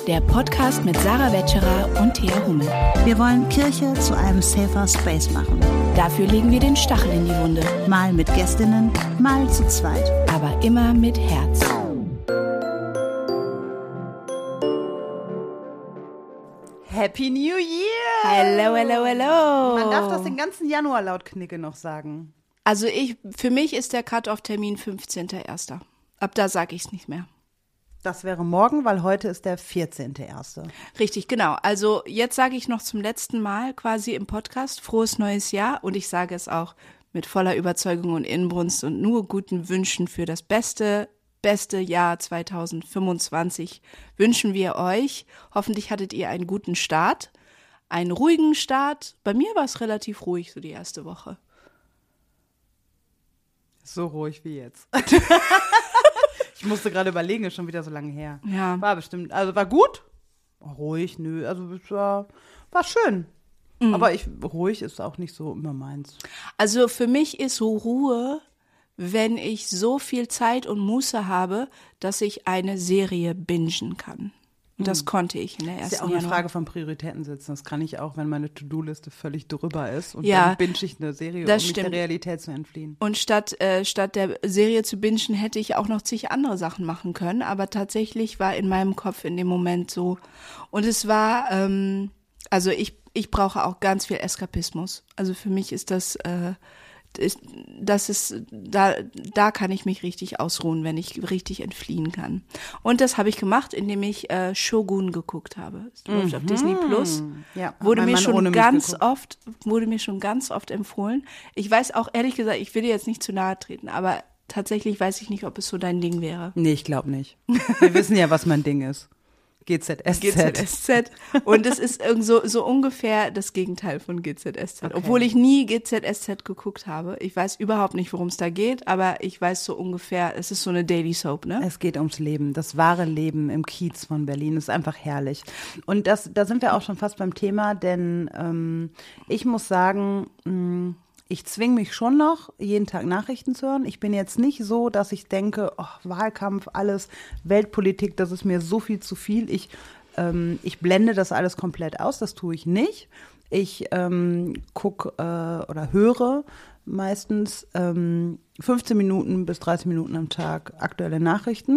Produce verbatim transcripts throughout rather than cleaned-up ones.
der Podcast mit Sarah Wetscherer und Thea Hummel. Wir wollen Kirche zu einem safer Space machen. Dafür legen wir den Stachel in die Wunde. Mal mit Gästinnen, mal zu zweit. Aber immer mit Herz. Happy New Year! Hello, hello, hello! Man darf das den ganzen Januar laut Knicke noch sagen. Also ich, für mich ist der Cut-Off-Termin fünfzehnter erster Ab da sage ich es nicht mehr. Das wäre morgen, weil heute ist der vierzehnter erster Richtig, genau. Also jetzt sage ich noch zum letzten Mal quasi im Podcast frohes neues Jahr und ich sage es auch mit voller Überzeugung und Inbrunst und nur guten Wünschen für das beste, beste Jahr zweitausendfünfundzwanzig wünschen wir euch. Hoffentlich hattet ihr einen guten Start, einen ruhigen Start. Bei mir war es relativ ruhig so die erste Woche. So ruhig wie jetzt. Ich musste gerade überlegen, ist schon wieder so lange her. Ja. War bestimmt, also war gut. Ruhig, nö, also es war, war schön. Mhm. Aber ich, ruhig ist auch nicht so immer meins. Also für mich ist so Ruhe, wenn ich so viel Zeit und Muße habe, dass ich eine Serie bingen kann. Und das hm. konnte ich in der ersten Das ist ja auch Januar. eine Frage von Prioritäten setzen. Das kann ich auch, wenn meine To-Do-Liste völlig drüber ist. Und ja, dann binge ich eine Serie, um mich stimmt. der Realität zu entfliehen. Und statt, äh, statt der Serie zu bingen, hätte ich auch noch zig andere Sachen machen können. Aber tatsächlich war in meinem Kopf in dem Moment so. Und es war, ähm, also ich, ich brauche auch ganz viel Eskapismus. Also für mich ist das... Äh, Ist, das ist, da, da kann ich mich richtig ausruhen, wenn ich richtig entfliehen kann. Und das habe ich gemacht, indem ich äh, Shogun geguckt habe. Es läuft mhm. auf Disney Plus. Ja, wurde mir Mann schon ganz oft, wurde mir schon ganz oft empfohlen. Ich weiß auch, ehrlich gesagt, ich will dir jetzt nicht zu nahe treten, aber tatsächlich weiß ich nicht, ob es so dein Ding wäre. Nee, ich glaube nicht. Wir wissen ja, was mein Ding ist. G Z S Z. G Z S Z. Und es ist irgend so, so ungefähr das Gegenteil von G Z S Z. Okay. Obwohl ich nie G Z S Z geguckt habe. Ich weiß überhaupt nicht, worum es da geht, aber ich weiß so ungefähr, es ist so eine Daily Soap, ne? Es geht ums Leben, das wahre Leben im Kiez von Berlin. Das ist einfach herrlich. Und das, da sind wir auch schon fast beim Thema, denn ähm, ich muss sagen, mh, ich zwinge mich schon noch, jeden Tag Nachrichten zu hören. Ich bin jetzt nicht so, dass ich denke, oh, Wahlkampf, alles, Weltpolitik, das ist mir so viel zu viel. Ich, ähm, ich blende das alles komplett aus, das tue ich nicht. Ich ähm, gucke äh, oder höre meistens ähm, fünfzehn Minuten bis dreißig Minuten am Tag aktuelle Nachrichten.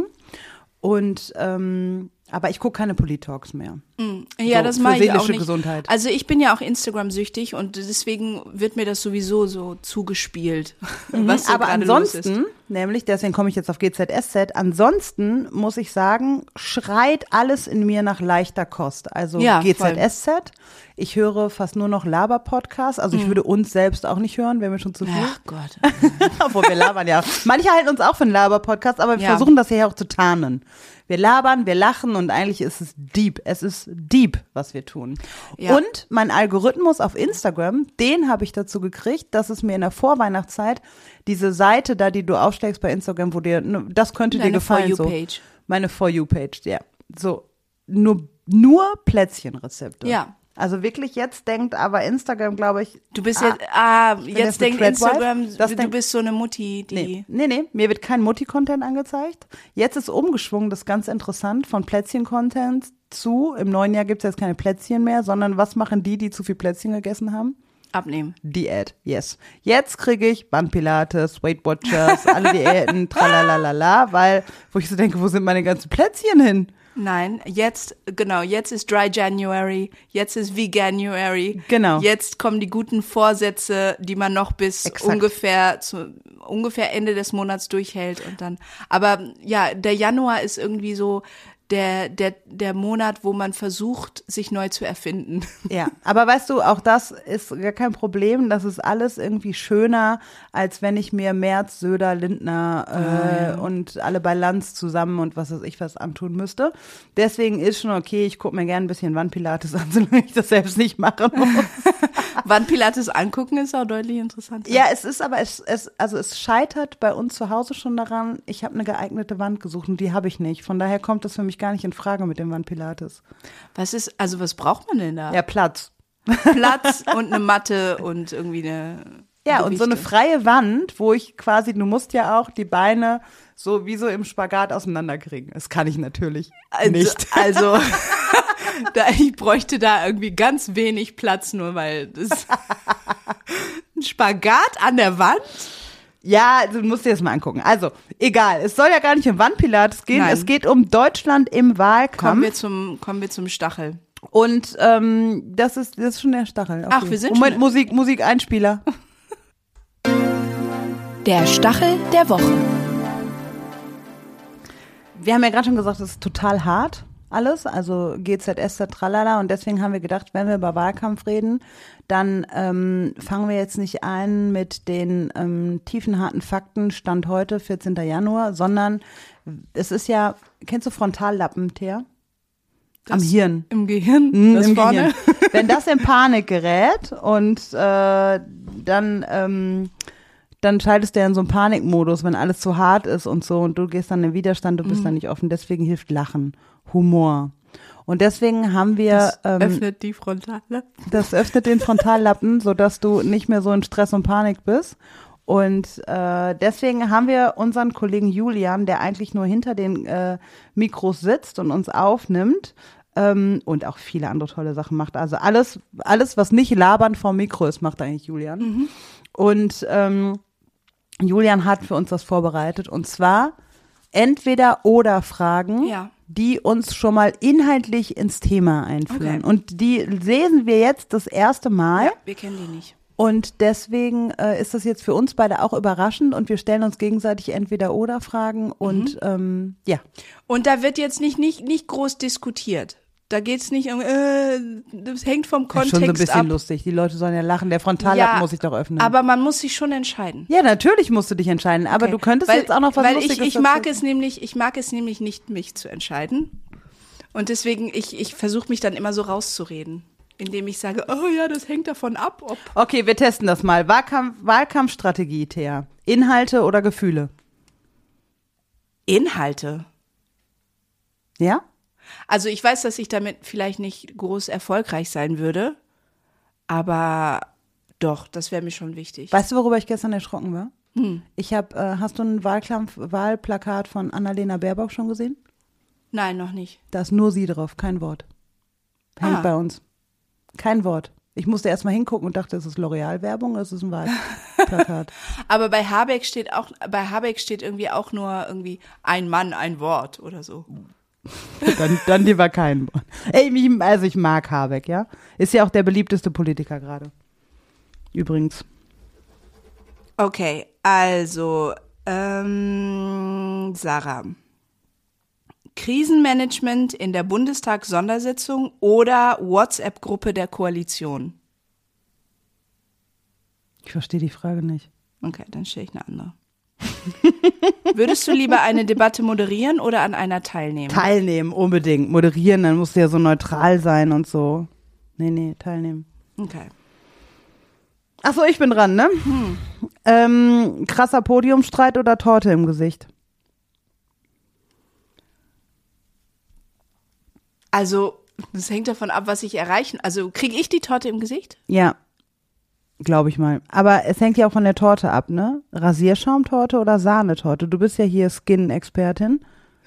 Und ähm, aber ich gucke keine Polit-Talks mehr. Mm, ja, so, das mache ich auch nicht. Gesundheit. Also ich bin ja auch Instagram-süchtig und deswegen wird mir das sowieso so zugespielt. Mhm, was so aber ansonsten, los ist. nämlich, deswegen komme ich jetzt auf G Z S Z, ansonsten muss ich sagen, schreit alles in mir nach leichter Kost. Also ja, G Z S Z, voll. Ich höre fast nur noch Laber-Podcasts, also ich mhm. würde uns selbst auch nicht hören, wäre mir schon zu viel. Ach Gott. Obwohl wir labern ja. Manche halten uns auch für einen Laber-Podcast, aber wir ja. versuchen das hier auch zu tarnen. Wir labern, wir lachen und eigentlich ist es deep. Es ist deep, was wir tun. Ja. Und mein Algorithmus auf Instagram, den habe ich dazu gekriegt, dass es mir in der Vorweihnachtszeit diese Seite da, die du aufschlägst bei Instagram, wo dir, das könnte Deine dir gefallen. For You Page. So. Meine For You Page, ja. So, nur, nur Plätzchenrezepte. Ja. Also wirklich jetzt denkt aber Instagram, glaube ich. Du bist ah, jetzt, ah, jetzt denkt Instagram, das du denk, bist so eine Mutti, die. Nee, nee, nee, mir wird kein Mutti-Content angezeigt. Jetzt ist umgeschwungen, das ist ganz interessant, von Plätzchen-Content zu, im neuen Jahr gibt es jetzt keine Plätzchen mehr, sondern was machen die, die zu viel Plätzchen gegessen haben? Abnehmen. Diät, yes. Jetzt kriege ich Bandpilates, Weight Watchers, alle Diäten, tralalala, weil, wo ich so denke, wo sind meine ganzen Plätzchen hin? Nein, jetzt, genau, jetzt ist Dry January, jetzt ist Veganuary. Genau. Jetzt kommen die guten Vorsätze, die man noch bis Exakt. ungefähr zu, ungefähr Ende des Monats durchhält und dann, aber ja, der Januar ist irgendwie so der, der, der Monat, wo man versucht, sich neu zu erfinden. Ja, aber weißt du, auch das ist gar kein Problem. Das ist alles irgendwie schöner, als wenn ich mir Merz, Söder, Lindner äh, ah, ja. und alle bei Lanz zusammen und was weiß ich was antun müsste. Deswegen ist schon okay, ich gucke mir gerne ein bisschen Wandpilates an, solange ich das selbst nicht machen muss. Wandpilates angucken ist auch deutlich interessanter. Ja, es ist aber, es, es, also es scheitert bei uns zu Hause schon daran, ich habe eine geeignete Wand gesucht und die habe ich nicht. Von daher kommt das für mich gar nicht in Frage mit dem Wandpilates. Was ist, also was braucht man denn da? Ja, Platz. Platz und eine Matte und irgendwie eine... Ja, und so eine freie Wand, wo ich quasi, du musst ja auch die Beine so wie so im Spagat auseinanderkriegen. Das kann ich natürlich also, nicht. Also, da, ich bräuchte da irgendwie ganz wenig Platz, nur weil das ein Spagat an der Wand. Ja, du musst dir das mal angucken. Also, egal, es soll ja gar nicht um Wandpilates gehen, Nein. es geht um Deutschland im Wahlkampf. Kommen wir zum, kommen wir zum Stachel. Und ähm, das ist, das ist schon der Stachel. Okay. Ach, wir sind Moment, schon- Musik, Musik, Einspieler. Der Stachel der Woche. Wir haben ja gerade schon gesagt, es ist total hart alles, also G Z S, tralala, und deswegen haben wir gedacht, wenn wir über Wahlkampf reden, dann ähm, fangen wir jetzt nicht ein mit den ähm, tiefen, harten Fakten, Stand heute, vierzehnten Januar, sondern es ist ja, kennst du Frontallappen, Thea? Am Hirn. Im Gehirn, Mhm, das im vorne. Gehirn. Wenn das in Panik gerät und äh, dann ähm, dann schaltest du ja in so einen Panikmodus, wenn alles zu hart ist und so und du gehst dann in Widerstand, du bist Mhm. dann nicht offen. Deswegen hilft Lachen, Humor. Und deswegen haben wir, Das ähm, öffnet die Frontale. das öffnet den Frontallappen, sodass du nicht mehr so in Stress und Panik bist. Und äh, deswegen haben wir unseren Kollegen Julian, der eigentlich nur hinter den äh, Mikros sitzt und uns aufnimmt ähm, und auch viele andere tolle Sachen macht. Also alles, alles, was nicht labern vom Mikro ist, macht eigentlich Julian. Mhm. Und ähm, Julian hat für uns das vorbereitet, und zwar Entweder-oder-Fragen, Ja. die uns schon mal inhaltlich ins Thema einführen. Okay. Und die lesen wir jetzt das erste Mal. Wir kennen die nicht. Und deswegen äh, ist das jetzt für uns beide auch überraschend, und wir stellen uns gegenseitig Entweder-oder-Fragen und Mhm. ähm, ja. Und da wird jetzt nicht, nicht, nicht groß diskutiert. Da geht's nicht um, äh, das hängt vom Ja, Kontext schon so ein bisschen ab. lustig. Die Leute sollen ja lachen. Der Frontallappen muss sich doch öffnen. Aber man muss sich schon entscheiden. ja, natürlich musst du dich entscheiden. Aber Okay. du könntest weil, jetzt auch noch was weil Lustiges ich, ich mag dazu- es nämlich, ich mag es nämlich nicht, mich zu entscheiden. Und deswegen, ich, ich versuche mich dann immer so rauszureden, indem ich sage, oh ja, das hängt davon ab, ob. Okay, wir testen das mal. Wahlkampf, Wahlkampfstrategie, Thea. Inhalte oder Gefühle? Inhalte. Ja? Also ich weiß, dass ich damit vielleicht nicht groß erfolgreich sein würde, aber doch, das wäre mir schon wichtig. Weißt du, worüber ich gestern erschrocken war? Hm. Ich habe, äh, hast du ein Wahlkampf, Wahlplakat von Annalena Baerbock schon gesehen? Nein, noch nicht. Da ist nur sie drauf, kein Wort. Hängt Ah. bei uns. Kein Wort. Ich musste erst mal hingucken und dachte, ist es L'Oreal-Werbung oder ist es ein Wahlplakat? Aber bei Habeck steht auch, bei Habeck steht irgendwie auch nur irgendwie ein Mann, ein Wort oder so. dann, dann lieber kein Wort. Ey, mich, also ich mag Habeck, ja. Ist ja auch der beliebteste Politiker gerade. Übrigens. Okay, also, ähm, Sarah. Krisenmanagement in der Bundestag-Sondersitzung oder WhatsApp-Gruppe der Koalition? Ich verstehe die Frage nicht. Okay, dann stelle ich eine andere. Würdest du lieber eine Debatte moderieren oder an einer teilnehmen? Teilnehmen, unbedingt. Moderieren, dann musst du ja so neutral sein und so. Nee, nee, teilnehmen. Okay. Ach so, ich bin dran, ne? Hm. Ähm, krasser Podiumsstreit oder Torte im Gesicht? Also, das hängt davon ab, was ich erreichen. Also, kriege ich die Torte im Gesicht? Ja, glaube ich mal. Aber es hängt ja auch von der Torte ab, ne? Rasierschaumtorte oder Sahnetorte? Du bist ja hier Skin-Expertin.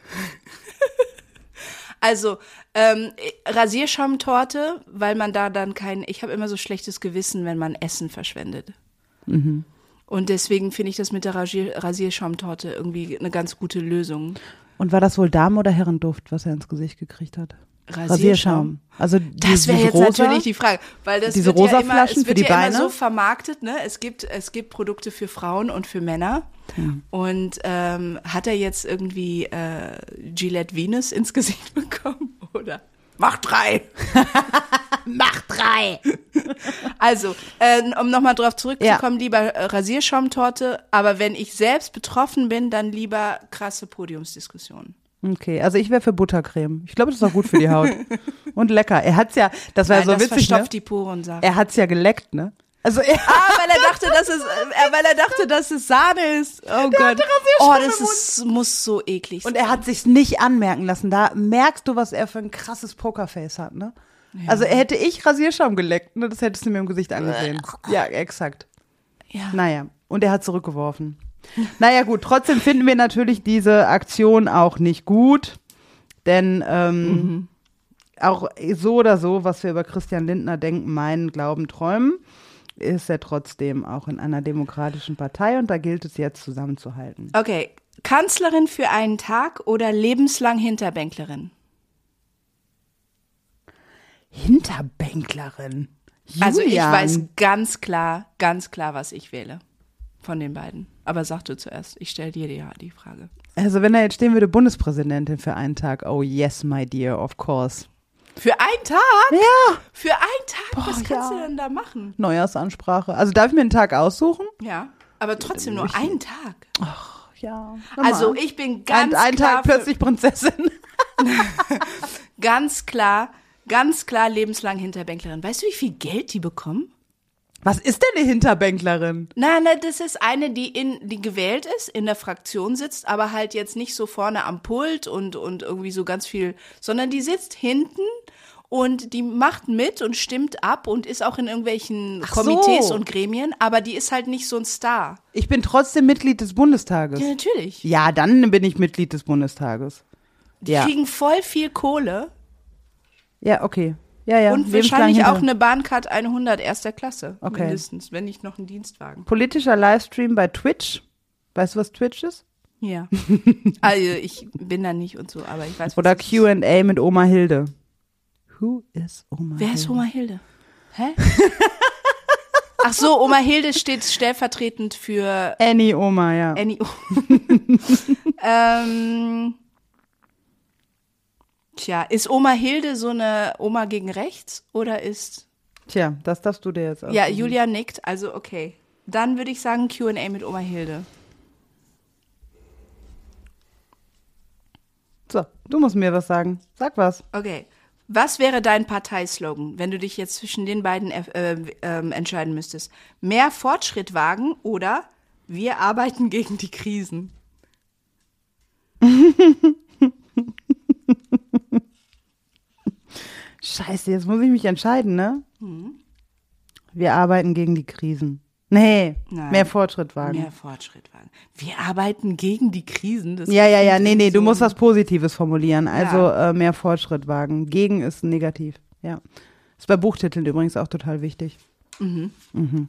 Also, ähm, Rasierschaumtorte, weil man da dann kein, ich habe immer so schlechtes Gewissen, wenn man Essen verschwendet. Mhm. Und deswegen finde ich das mit der Rasier Rasierschaumtorte irgendwie eine ganz gute Lösung. Und war das wohl Damen- oder Herrenduft, was er ins Gesicht gekriegt hat? Rasierschaum. Also die, Das wäre diese jetzt rosa, natürlich die Frage, weil das diese wird ja rosa immer, Flaschen es wird für die ja Beine? immer so vermarktet, ne? Es gibt es gibt Produkte für Frauen und für Männer. Hm. Und ähm, hat er jetzt irgendwie äh, Gillette Venus ins Gesicht bekommen oder? Mach drei. Mach drei. Also, äh, um nochmal drauf zurückzukommen, lieber äh, Rasierschaumtorte, aber wenn ich selbst betroffen bin, dann lieber krasse Podiumsdiskussionen. Okay, also ich wäre für Buttercreme. Ich glaube, das ist auch gut für die Haut. Und lecker. Er hat's ja, das war Nein, so das witzig, verstopft ne? die Poren, Sarah. Er hat's ja geleckt, ne? Also er, Ah, weil er dachte, dass es, äh, weil er dachte, dass es Sahne ist. Oh Gott. Oh, das ist, muss so eklig sein. und er hat sich's nicht anmerken lassen. Da merkst du, was er für ein krasses Pokerface hat, ne? Also hätte ich Rasierschaum geleckt, ne? Das hättest du mir im Gesicht angesehen. Ja, exakt. Ja. Naja, und er hat zurückgeworfen. Naja gut, trotzdem finden wir natürlich diese Aktion auch nicht gut, denn ähm, mhm. auch so oder so, was wir über Christian Lindner denken, meinen, glauben, träumen, ist er trotzdem auch in einer demokratischen Partei und da gilt es jetzt zusammenzuhalten. Okay, Kanzlerin für einen Tag oder lebenslang Hinterbänklerin? Hinterbänklerin? Julian. Also ich weiß ganz klar, ganz klar, was ich wähle von den beiden. Aber sag du zuerst, ich stelle dir die, die Frage. Also wenn da jetzt stehen würde, Bundespräsidentin für einen Tag, oh yes, my dear, of course. Für einen Tag? Ja. Für einen Tag? Boah, was kannst ja. du denn da machen? Neujahrsansprache. Also darf ich mir einen Tag aussuchen? Ja, aber trotzdem nur einen Tag. Ach, ja. Also ich bin ganz ein, ein klar Tag plötzlich Prinzessin. Ganz klar, ganz klar lebenslang Hinterbänklerin. Weißt du, wie viel Geld die bekommen? Was ist denn eine Hinterbänklerin? Nein, nein, das ist eine, die in, die gewählt ist, in der Fraktion sitzt, aber halt jetzt nicht so vorne am Pult und, und irgendwie so ganz viel, sondern die sitzt hinten und die macht mit und stimmt ab und ist auch in irgendwelchen Ach Komitees so. und Gremien, aber die ist halt nicht so ein Star. Ich bin trotzdem Mitglied des Bundestages. Ja, natürlich. Ja, dann bin ich Mitglied des Bundestages. Die ja. kriegen voll viel Kohle. Ja, okay. Ja, ja. Und lebenslang wahrscheinlich hinter- auch eine Bahncard hundert erster Klasse, Okay. mindestens, wenn nicht noch ein Dienstwagen. Politischer Livestream bei Twitch. Weißt du, was Twitch ist? Ja. Also ich bin da nicht und so, aber ich weiß, was Oder das Q and A mit Oma Hilde. Who is Oma Wer Hilde? ist Oma Hilde? Hä? Ach so, Oma Hilde steht stellvertretend für Annie Oma, ja. Annie. ähm, tja, ist Oma Hilde so eine Oma gegen rechts oder ist... Tja, das darfst du dir jetzt aussuchen. Ja, Julia nickt, also okay. Dann würde ich sagen Q and A mit Oma Hilde. So, du musst mir was sagen. Sag was. Okay. Was wäre dein Parteislogan, wenn du dich jetzt zwischen den beiden äh, äh, entscheiden müsstest? Mehr Fortschritt wagen oder wir arbeiten gegen die Krisen? Scheiße, jetzt muss ich mich entscheiden, ne? Mhm. Wir arbeiten gegen die Krisen. Nee, Nein. mehr Fortschritt wagen. Mehr Fortschritt wagen. Wir arbeiten gegen die Krisen. Das Ja, ja, ja, klingt nee, nee, so. du musst was Positives formulieren. Also Ja. äh, mehr Fortschritt wagen. Gegen ist negativ, ja. Ist bei Buchtiteln übrigens auch total wichtig. Mhm. Mhm.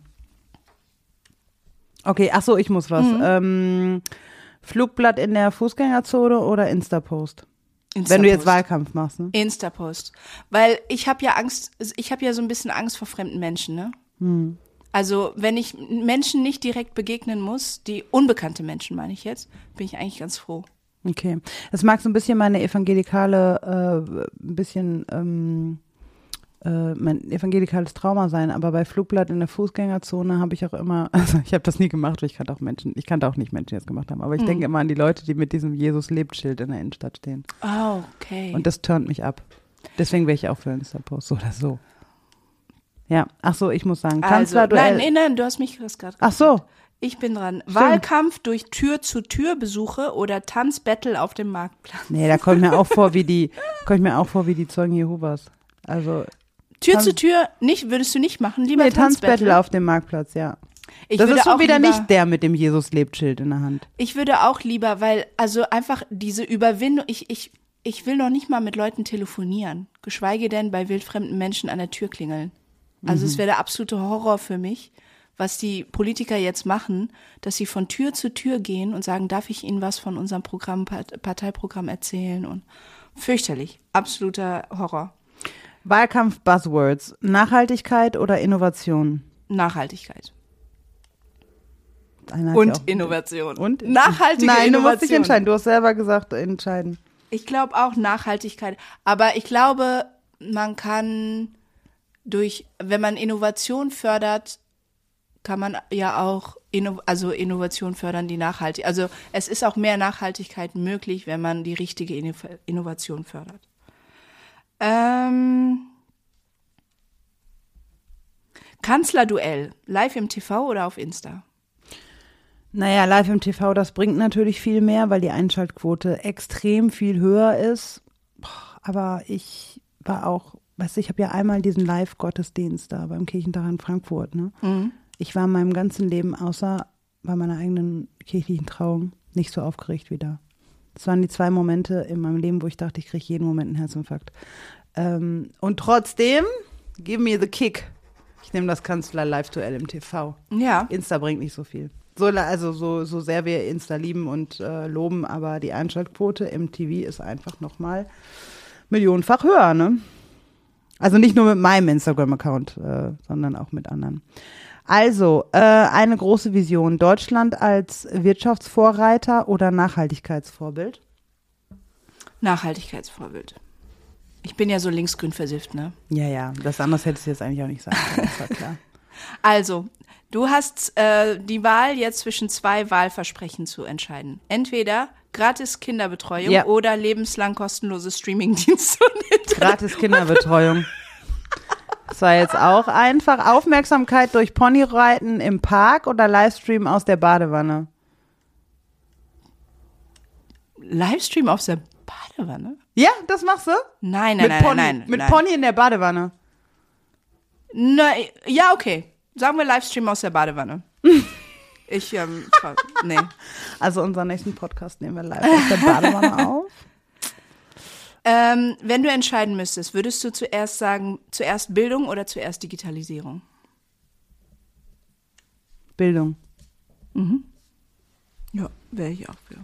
Okay, ach so, ich muss was. Mhm. Ähm, Flugblatt in der Fußgängerzone oder Instapost? Instapost. Wenn du jetzt Wahlkampf machst, ne? Instapost. Weil ich habe ja Angst, ich habe ja so ein bisschen Angst vor fremden Menschen, ne? Hm. Also wenn ich Menschen nicht direkt begegnen muss, die unbekannte Menschen meine ich jetzt, bin ich eigentlich ganz froh. Okay. Das mag so ein bisschen meine evangelikale, äh, ein bisschen ähm, äh, mein evangelikales Trauma sein, aber bei Flugblatt in der Fußgängerzone habe ich auch immer, also ich habe das nie gemacht, weil ich kannte auch Menschen, ich kannte auch nicht Menschen, die das gemacht haben, aber ich Mhm. denke immer an die Leute, die mit diesem Jesus-Lebt-Schild in der Innenstadt stehen. Oh, okay. Und das turnt mich ab. Deswegen wäre ich auch für Instapost, so oder so. Ja, ach so, ich muss sagen, also, Kanzlerduell. nein, nein, nein, du hast mich das gerade Ach so. gefragt. Ich bin dran. Stimmt. Wahlkampf durch Tür-zu-Tür-Besuche oder Tanzbattle auf dem Marktplatz? Nee, da kommt mir auch vor wie die, kommt mir auch vor wie die Zeugen Jehovas. Also Tür Tanz- zu Tür nicht, würdest du nicht machen, lieber nee, Tanzbattle. Tanzbattle auf dem Marktplatz, ja. Ich das würde ist so auch wieder lieber, nicht der mit dem Jesus-Lebt-Schild in der Hand. Ich würde auch lieber, weil, also einfach diese Überwindung, ich, ich, ich will noch nicht mal mit Leuten telefonieren, geschweige denn bei wildfremden Menschen an der Tür klingeln. Also es wäre der absolute Horror für mich, was die Politiker jetzt machen, dass sie von Tür zu Tür gehen und sagen, darf ich Ihnen was von unserem Programm, Parteiprogramm erzählen? Und fürchterlich, absoluter Horror. Wahlkampf-Buzzwords. Nachhaltigkeit oder Innovation? Nachhaltigkeit. Einer hat Und ja auch- Innovation. Und? Nachhaltige Nein, Innovation. du musst dich entscheiden. Du hast selber gesagt, entscheiden. Ich glaube auch Nachhaltigkeit. Aber ich glaube, man kann durch, wenn man Innovation fördert, kann man ja auch Inno, also Innovation fördern, die nachhaltig. Also es ist auch mehr Nachhaltigkeit möglich, wenn man die richtige Inno- Innovation fördert. Ähm, Kanzlerduell, live im T V oder auf Insta? Naja, live im T V, das bringt natürlich viel mehr, weil die Einschaltquote extrem viel höher ist. Boah, aber ich war auch, weißt du, ich habe ja einmal diesen Live-Gottesdienst da beim Kirchentag in Frankfurt, ne? Mhm. Ich war in meinem ganzen Leben, außer bei meiner eigenen kirchlichen Trauung, nicht so aufgeregt wie da. Das waren die zwei Momente in meinem Leben, wo ich dachte, ich kriege jeden Moment einen Herzinfarkt. Ähm, und trotzdem, give me the kick. Ich nehme das Kanzler-Live-Duell im T V. Ja. Insta bringt nicht so viel. So, also so, so sehr wir Insta lieben und äh, loben, aber die Einschaltquote im T V ist einfach nochmal millionenfach höher, ne? Also nicht nur mit meinem Instagram-Account, äh, sondern auch mit anderen. Also, äh, eine große Vision. Deutschland als Wirtschaftsvorreiter oder Nachhaltigkeitsvorbild? Nachhaltigkeitsvorbild. Ich bin ja so linksgrün versifft, ne? Ja, ja, das anders hättest du jetzt eigentlich auch nicht sagen können, das war klar. Also, du hast äh, die Wahl jetzt zwischen zwei Wahlversprechen zu entscheiden. Entweder gratis Kinderbetreuung Ja. oder lebenslang kostenlose Streamingdienste und Internet. Gratis Kinderbetreuung. Das war jetzt auch einfach. Aufmerksamkeit durch Ponyreiten im Park oder Livestream aus der Badewanne? Livestream aus der Badewanne? Ja, das machst du? Nein, nein, Mit nein, Pony, nein, nein. mit nein. Pony in der Badewanne. Nein, ja, okay. Sagen wir Livestream aus der Badewanne. Ich, ähm, tra- nee. Also unseren nächsten Podcast nehmen wir live aus der Badewanne auf. Ähm, wenn du entscheiden müsstest, würdest du zuerst sagen, zuerst Bildung oder zuerst Digitalisierung? Bildung. Ja, wäre ich auch für.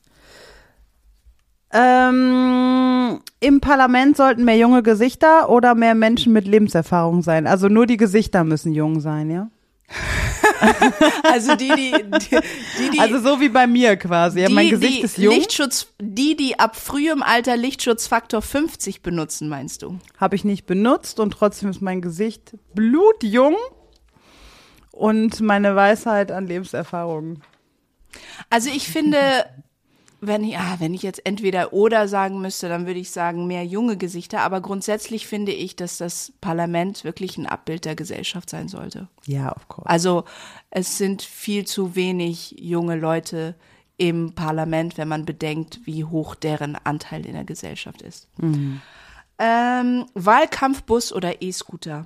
Ähm, im Parlament sollten mehr junge Gesichter oder mehr Menschen mit Lebenserfahrung sein. Also nur die Gesichter müssen jung sein, ja? Also die, die, die, die, die Also so wie bei mir quasi. Ja, die, mein Gesicht die ist jung. Lichtschutz, die, die ab frühem Alter Lichtschutzfaktor fünfzig benutzen, meinst du? Habe ich nicht benutzt und trotzdem ist mein Gesicht blutjung und meine Weisheit an Lebenserfahrung. Also ich finde, wenn ich, ah, wenn ich jetzt entweder oder sagen müsste, dann würde ich sagen mehr junge Gesichter. Aber grundsätzlich finde ich, dass das Parlament wirklich ein Abbild der Gesellschaft sein sollte. Ja, of course. Also es sind viel zu wenig junge Leute im Parlament, wenn man bedenkt, wie hoch deren Anteil in der Gesellschaft ist. Mhm. Ähm, Wahlkampfbus oder E-Scooter?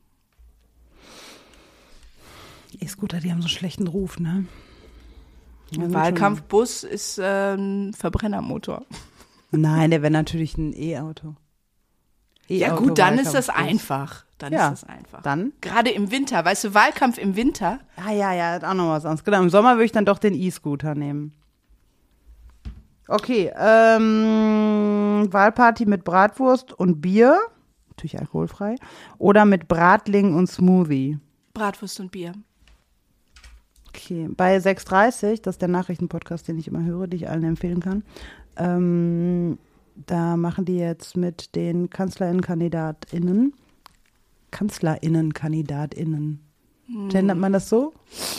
E-Scooter, die haben so einen schlechten Ruf, ne? Ja, Wahlkampfbus ist äh, ein Verbrennermotor. Nein, der wäre natürlich ein E-Auto. Ja gut, dann ist das Wahlkampfbus. einfach. Dann Ja, ist das einfach. dann? Gerade im Winter, weißt du, Wahlkampf im Winter. Ah ja, ja, ist auch noch was anderes. Genau, im Sommer würde ich dann doch den E-Scooter nehmen. Okay, ähm, Wahlparty mit Bratwurst und Bier, natürlich alkoholfrei, oder mit Bratling und Smoothie. Bratwurst und Bier. Okay, bei sechs dreißig, das ist der Nachrichtenpodcast, den ich immer höre, den ich allen empfehlen kann, ähm, da machen die jetzt mit den KanzlerInnen-KandidatInnen, KanzlerInnen-KandidatInnen, Hm. gendert man das so?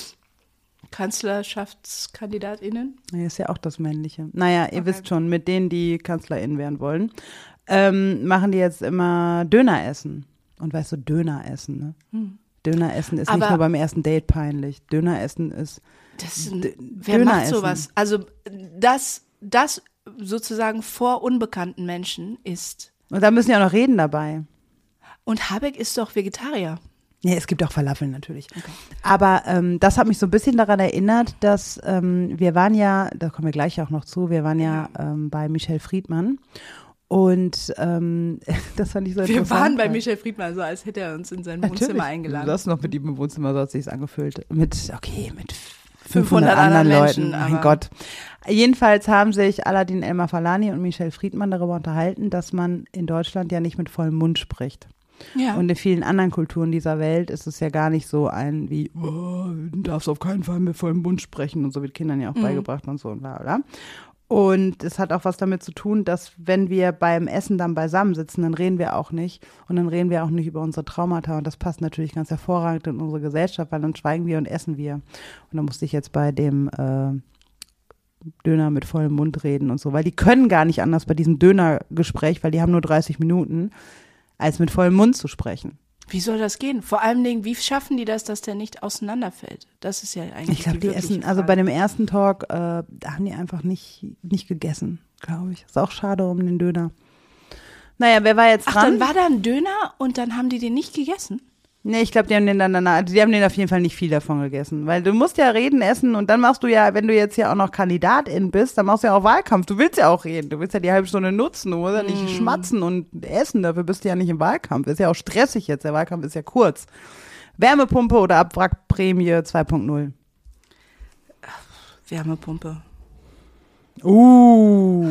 Kanzlerschaftskandidatinnen. Ja, ist ja auch das Männliche. Naja, ihr Okay. wisst schon, mit denen, die KanzlerInnen werden wollen, ähm, machen die jetzt immer Döner essen. Und weißt du, Döner essen, ne? Hm. Döner essen ist Aber- nicht nur beim ersten Date peinlich. Döner essen ist Das ist ein, D- wer Döner macht essen. sowas? Also das, das sozusagen vor unbekannten Menschen ist. Und da müssen ja auch noch reden dabei. Und Habeck ist doch Vegetarier. Ja, es gibt auch Falafel natürlich. Aber ähm, das hat mich so ein bisschen daran erinnert, dass ähm, wir waren ja, da kommen wir gleich auch noch zu, wir waren ja ähm, bei Michel Friedmann. Und ähm, das fand ich so Wir interessant. waren bei weil- Michel Friedmann, so als hätte er uns in sein Natürlich. Wohnzimmer eingeladen. Du saßt noch mit ihm im Wohnzimmer, so hat sich's angefühlt. Mit, okay, mit fünfhundert fünfhundert anderen anderen Leuten. Menschen, Mein aber- Gott. Jedenfalls haben sich Aladin Elmar-Falani und Michel Friedmann darüber unterhalten, dass man in Deutschland ja nicht mit vollem Mund spricht. Ja. Und in vielen anderen Kulturen dieser Welt ist es ja gar nicht so ein wie, oh, du darfst auf keinen Fall mit vollem Mund sprechen und so wird Kindern ja auch Mhm. beigebracht und so und bla bla. Und es hat auch was damit zu tun, dass wenn wir beim Essen dann beisammen sitzen, dann reden wir auch nicht und dann reden wir auch nicht über unsere Traumata und das passt natürlich ganz hervorragend in unsere Gesellschaft, weil dann schweigen wir und essen wir. Und da musste ich jetzt bei dem äh, Döner mit vollem Mund reden und so, weil die können gar nicht anders bei diesem Dönergespräch, weil die haben nur dreißig Minuten, als mit vollem Mund zu sprechen. Wie soll das gehen? Vor allen Dingen, wie schaffen die das, dass der nicht auseinanderfällt? Das ist ja eigentlich Ich glaube, die wirkliche essen, also Frage. bei dem ersten Talk, äh, da haben die einfach nicht, nicht gegessen, glaube ich. Ist auch schade um den Döner. Naja, wer war jetzt Ach, dran? dann war da ein Döner und dann haben die den nicht gegessen? Nee, ich glaube, die haben den dann danach, die haben den auf jeden Fall nicht viel davon gegessen. Weil du musst ja reden, essen und dann machst du ja, wenn du jetzt ja auch noch Kandidatin bist, dann machst du ja auch Wahlkampf. Du willst ja auch reden. Du willst ja die halbe Stunde nutzen. Du musst ja nicht mm. schmatzen und essen. Dafür bist du ja nicht im Wahlkampf. Ist ja auch stressig jetzt. Der Wahlkampf ist ja kurz. Wärmepumpe oder Abwrackprämie zwei Punkt null? Wärmepumpe. Uh.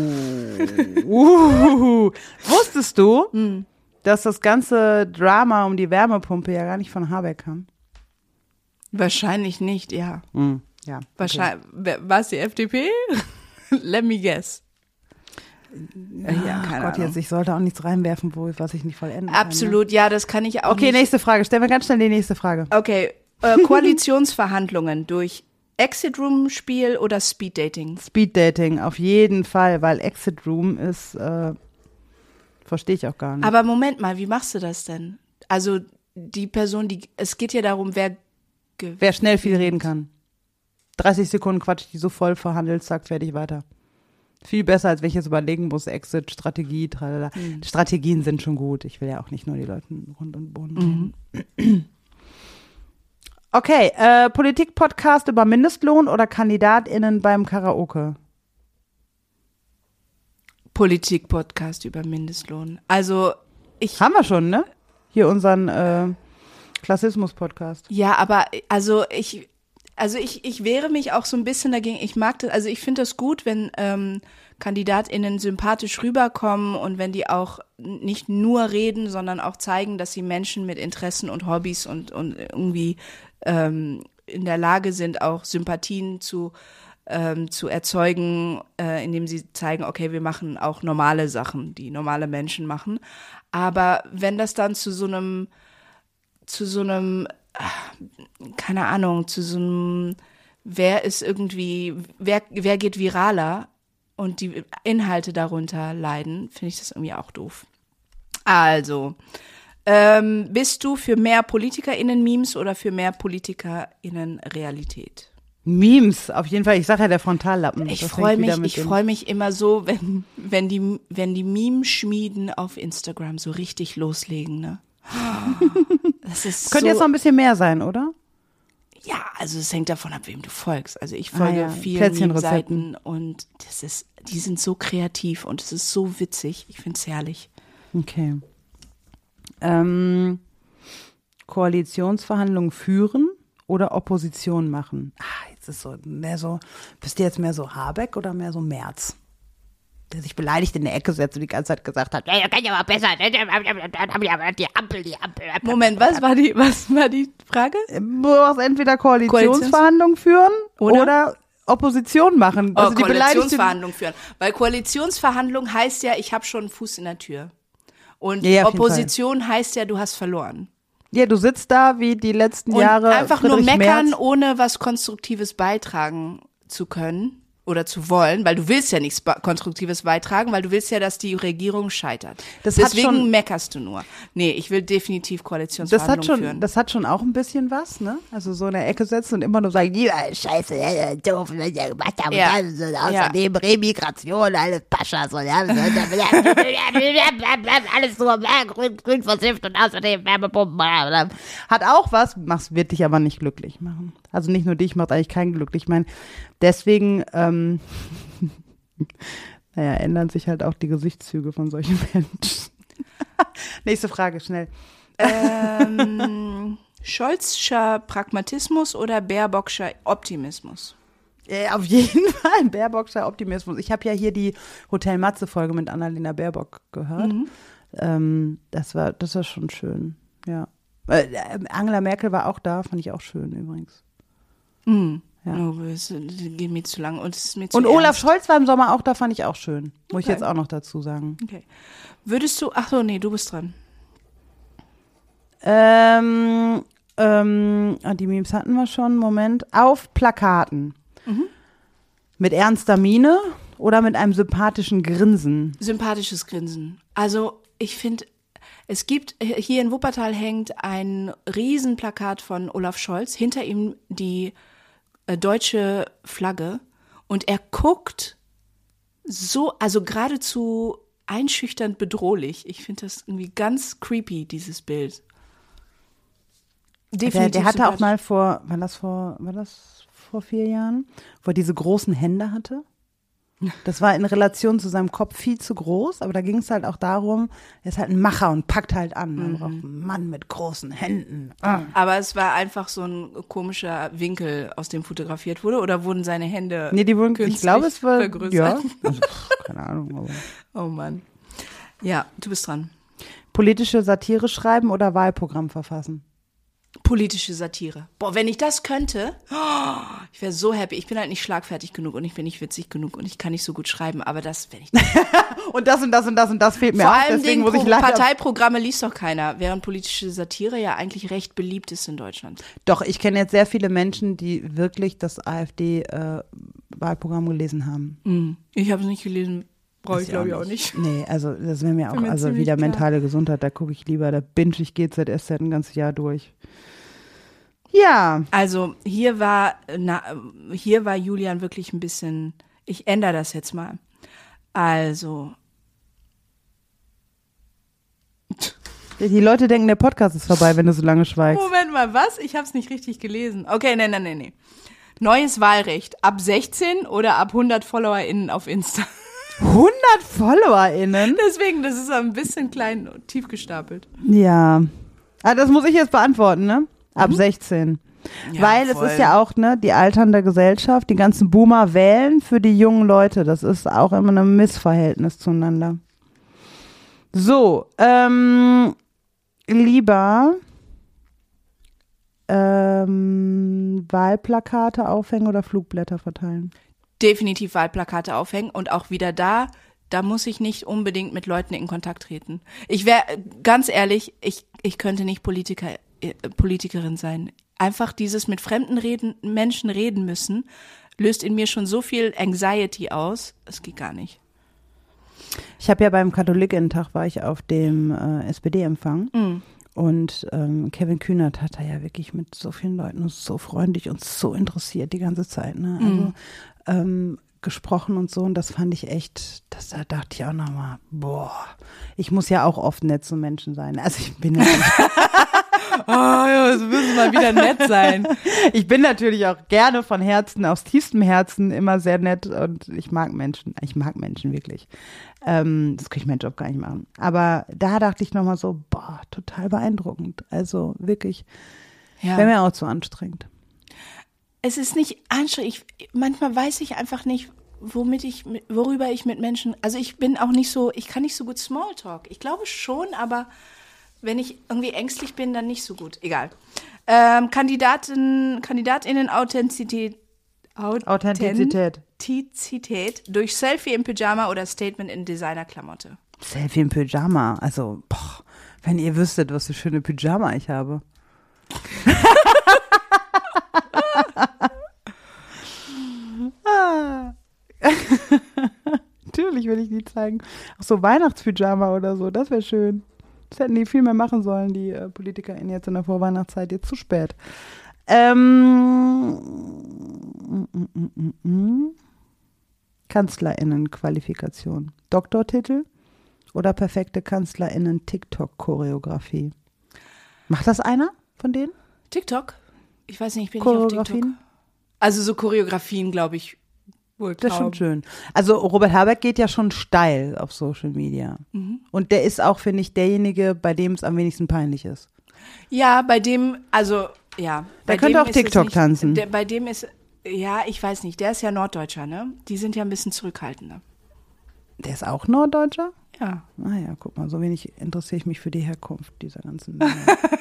uh. Wusstest du, Hm. dass das ganze Drama um die Wärmepumpe ja gar nicht von Habeck kam? Wahrscheinlich nicht, ja. Mm. Ja. Okay. Wahrscheinlich. War es die F D P? Let me guess. Ja, keine Gott, Ahnung. Jetzt, ich sollte auch nichts reinwerfen, wo, was ich nicht vollenden kann. Absolut, ja, das kann ich auch Okay, nicht. nächste Frage. Stellen wir ganz schnell die nächste Frage. Okay, äh, Koalitionsverhandlungen durch Exit-Room-Spiel oder Speed-Dating? Speed-Dating, auf jeden Fall, weil Exit-Room ist, äh, verstehe ich auch gar nicht. Aber Moment mal, wie machst du das denn? Also die Person, die, es geht ja darum, wer gewinnt. Wer schnell viel reden kann. dreißig Sekunden Quatsch, die so voll verhandelt, zack, fertig, weiter. Viel besser, als wenn ich jetzt überlegen muss, Exit, Strategie, tralala. Mhm. Strategien sind schon gut. Ich will ja auch nicht nur die Leute rund und bunt. Mhm. Okay, äh, Politik-Podcast über Mindestlohn oder KandidatInnen beim Karaoke? Politik-Podcast über Mindestlohn. Also ich... Haben wir schon, ne? Hier unseren äh, Klassismus-Podcast. Ja, aber also ich... Also ich, ich wehre mich auch so ein bisschen dagegen. Ich mag das, also ich finde das gut, wenn ähm, KandidatInnen sympathisch rüberkommen und wenn die auch nicht nur reden, sondern auch zeigen, dass sie Menschen mit Interessen und Hobbys und, und irgendwie ähm, in der Lage sind, auch Sympathien zu, ähm, zu erzeugen, äh, indem sie zeigen, okay, wir machen auch normale Sachen, die normale Menschen machen. Aber wenn das dann zu so einem, zu so einem keine Ahnung, zu so einem, wer ist irgendwie, wer, wer geht viraler und die Inhalte darunter leiden, finde ich das irgendwie auch doof. Also, ähm, bist du für mehr PolitikerInnen-Memes oder für mehr PolitikerInnen-Realität? Memes, auf jeden Fall. Ich sage ja der Frontallappen. Ich freue mich, ich freue mich immer so, wenn, wenn die, wenn die Meme-Schmieden auf Instagram so richtig loslegen, ne? Das ist Könnte so, jetzt noch ein bisschen mehr sein, oder? Ja, also es hängt davon ab, wem du folgst. Also ich folge ah, ja. vielen Seiten und das ist, die sind so kreativ und es ist so witzig. Ich finde es herrlich. Okay. Ähm, Koalitionsverhandlungen führen oder Opposition machen? Ah, jetzt ist so mehr so, bist du jetzt mehr so Habeck oder mehr so Merz? Der sich beleidigt in der Ecke setzt und die ganze Zeit gesagt hat, ja, das kann ja mal besser, die Ampel, die Ampel. Moment, was war die, was war die Frage? Du musst entweder Koalitionsverhandlungen führen oder, oder Opposition machen. Also oh, die Koalitionsverhandlungen führen. Weil Koalitionsverhandlung heißt ja, ich habe schon einen Fuß in der Tür. Und ja, ja, Opposition heißt ja, du hast verloren. Ja, du sitzt da wie die letzten und Jahre. Einfach Friedrich nur meckern, Merz. ohne was Konstruktives beitragen zu können. Oder zu wollen, weil du willst ja nichts Konstruktives beitragen, weil du willst ja, dass die Regierung scheitert. Das Deswegen hat schon, meckerst du nur. Nee, ich will definitiv Koalitionsverhandlungen das hat schon, führen. Das hat schon auch ein bisschen was, ne? Also so in der Ecke setzen und immer nur sagen, ja, scheiße, ja, doof, was ihr gemacht habt. Ja. Und dann, außerdem ja. Remigration, alles Paschas und ja, alles so grün, grün versifft und außerdem Wärmepumpen. Hat auch was, mach's, wird dich aber nicht glücklich machen. Also nicht nur dich, macht eigentlich keinen glücklich. Ich meine, deswegen, ähm, naja, ändern sich halt auch die Gesichtszüge von solchen Menschen. Nächste Frage, schnell. Ähm, Scholzscher Pragmatismus oder Baerbockscher Optimismus? Äh, auf jeden Fall Baerbockscher Optimismus. Ich habe ja hier die Hotel Matze-Folge mit Annalena Baerbock gehört. Mhm. Ähm, das war, das war schon schön, ja. Äh, Angela Merkel war auch da, fand ich auch schön übrigens. Mhm. Ja. Oh, es geht mir zu lang und es ist mir zu Und ernst. Olaf Scholz war im Sommer auch da, fand ich auch schön. Muss Okay. ich jetzt auch noch dazu sagen. Okay. Würdest du, ach so, nee, du bist dran. Ähm, ähm, die Memes hatten wir schon, Moment. Auf Plakaten. Mhm. Mit ernster Miene oder mit einem sympathischen Grinsen? Sympathisches Grinsen. Also ich finde, es gibt, hier in Wuppertal hängt ein Riesenplakat von Olaf Scholz, hinter ihm die äh, deutsche Flagge und er guckt so, also geradezu einschüchternd bedrohlich. Ich finde das irgendwie ganz creepy, dieses Bild. Definitiv. Der, der hatte auch sympathisch. mal vor, war das vor, war das vor vier Jahren, wo er diese großen Hände hatte? Das war in Relation zu seinem Kopf viel zu groß, aber da ging es halt auch darum, er ist halt ein Macher und packt halt an. Man braucht einen Mann mit großen Händen. Ah. Aber es war einfach so ein komischer Winkel, aus dem fotografiert wurde, oder wurden seine Hände Nee, die wurden, ich glaube, es war, vergrößert? ja, also, pff, keine Ahnung. Aber. Oh Mann. Ja, du bist dran. Politische Satire schreiben oder Wahlprogramm verfassen? Politische Satire. Boah, wenn ich das könnte, oh, ich wäre so happy. Ich bin halt nicht schlagfertig genug und ich bin nicht witzig genug und ich kann nicht so gut schreiben, aber das, wenn ich das Und das und das und das und das fehlt mir Vor auch, allem deswegen Dingen, muss ich leider... Parteiprogramme liest doch keiner, während politische Satire ja eigentlich recht beliebt ist in Deutschland. Doch, ich kenne jetzt sehr viele Menschen, die wirklich das AfD-Wahlprogramm gelesen haben. Ich habe es nicht gelesen, brauche ich Das glaube ich auch nicht. Nee, also das wäre mir auch, Bin mir also ziemlich wieder klar. mentale Gesundheit, da gucke ich lieber, da binge ich G Z S Z ein ganzes Jahr durch. Ja, Also hier war, na, hier war Julian wirklich ein bisschen, ich ändere das jetzt mal. Also, die Leute denken, der Podcast ist vorbei, wenn du so lange schweigst. Moment mal, was? Ich habe es nicht richtig gelesen. Okay, nee, nee, nee, nee. Neues Wahlrecht, ab sechzehn oder ab hundert FollowerInnen auf Insta. hundert FollowerInnen? Deswegen, das ist ein bisschen klein und tief gestapelt. Ja. Ah, das muss ich jetzt beantworten, ne? Ab sechzehn. Ja, Weil voll. es ist ja auch, ne, die alternde Gesellschaft, die ganzen Boomer wählen für die jungen Leute. Das ist auch immer ein Missverhältnis zueinander. So, ähm, lieber ähm, Wahlplakate aufhängen oder Flugblätter verteilen? Definitiv Wahlplakate aufhängen und auch wieder da, da muss ich nicht unbedingt mit Leuten in Kontakt treten. Ich wäre, ganz ehrlich, ich, ich könnte nicht Politiker, äh, Politikerin sein. Einfach dieses mit fremden reden, Menschen reden müssen, löst in mir schon so viel Anxiety aus, es geht gar nicht. Ich habe ja beim Katholikinnen-Tag war ich auf dem äh, S P D-Empfang. Mhm. Und ähm, Kevin Kühnert hat da ja wirklich mit so vielen Leuten so freundlich und so interessiert die ganze Zeit, ne? Also Mhm. ähm, gesprochen und so, und das fand ich echt, das, da dachte ich auch nochmal, boah, ich muss ja auch oft nett zu Menschen sein. Also ich bin ja Oh ja, es müssen mal wieder nett sein. ich bin natürlich auch gerne von Herzen, aus tiefstem Herzen immer sehr nett und ich mag Menschen, ich mag Menschen wirklich. Ähm, das könnte ich meinen Job gar nicht machen. Aber da dachte ich nochmal so, boah, total beeindruckend. Also wirklich, Ja. wäre mir auch zu anstrengend. Es ist nicht anstrengend. Ich, manchmal weiß ich einfach nicht, womit ich, worüber ich mit Menschen, also ich bin auch nicht so, ich kann nicht so gut Smalltalk. Ich glaube schon, aber wenn ich irgendwie ängstlich bin, dann nicht so gut. Egal. Ähm, Kandidaten, KandidatInnen Authentizität, Authentizität. Authentizität durch Selfie im Pyjama oder Statement in Designerklamotte. Selfie im Pyjama. Also, boah, wenn ihr wüsstet, was für schöne Pyjama ich habe. Natürlich will ich die zeigen. Auch so Weihnachtspyjama oder so, das wäre schön. Das hätten die viel mehr machen sollen, die äh, PolitikerInnen jetzt in der Vorweihnachtszeit, jetzt zu spät. Ähm, mm, mm, mm, mm, mm. KanzlerInnen-Qualifikation. Doktortitel oder perfekte KanzlerInnen-TikTok-Choreografie? Macht das einer von denen? TikTok? Ich weiß nicht, ich bin nicht auf TikTok. Choreografien? Also so Choreografien, glaube ich, wohl Das ist schon kaum. schön. Also Robert Habeck geht ja schon steil auf Social Media. Mhm. Und der ist auch, finde ich, derjenige, bei dem es am wenigsten peinlich ist. Ja, bei dem, also, ja. bei könnte dem auch ist es TikTok nicht, tanzen. Der, bei dem ist, ja, ich weiß nicht, der ist ja Norddeutscher, ne? Die sind ja ein bisschen zurückhaltender. Der ist auch Norddeutscher? Ja. Naja, guck mal, so wenig interessiere ich mich für die Herkunft dieser ganzen Männer.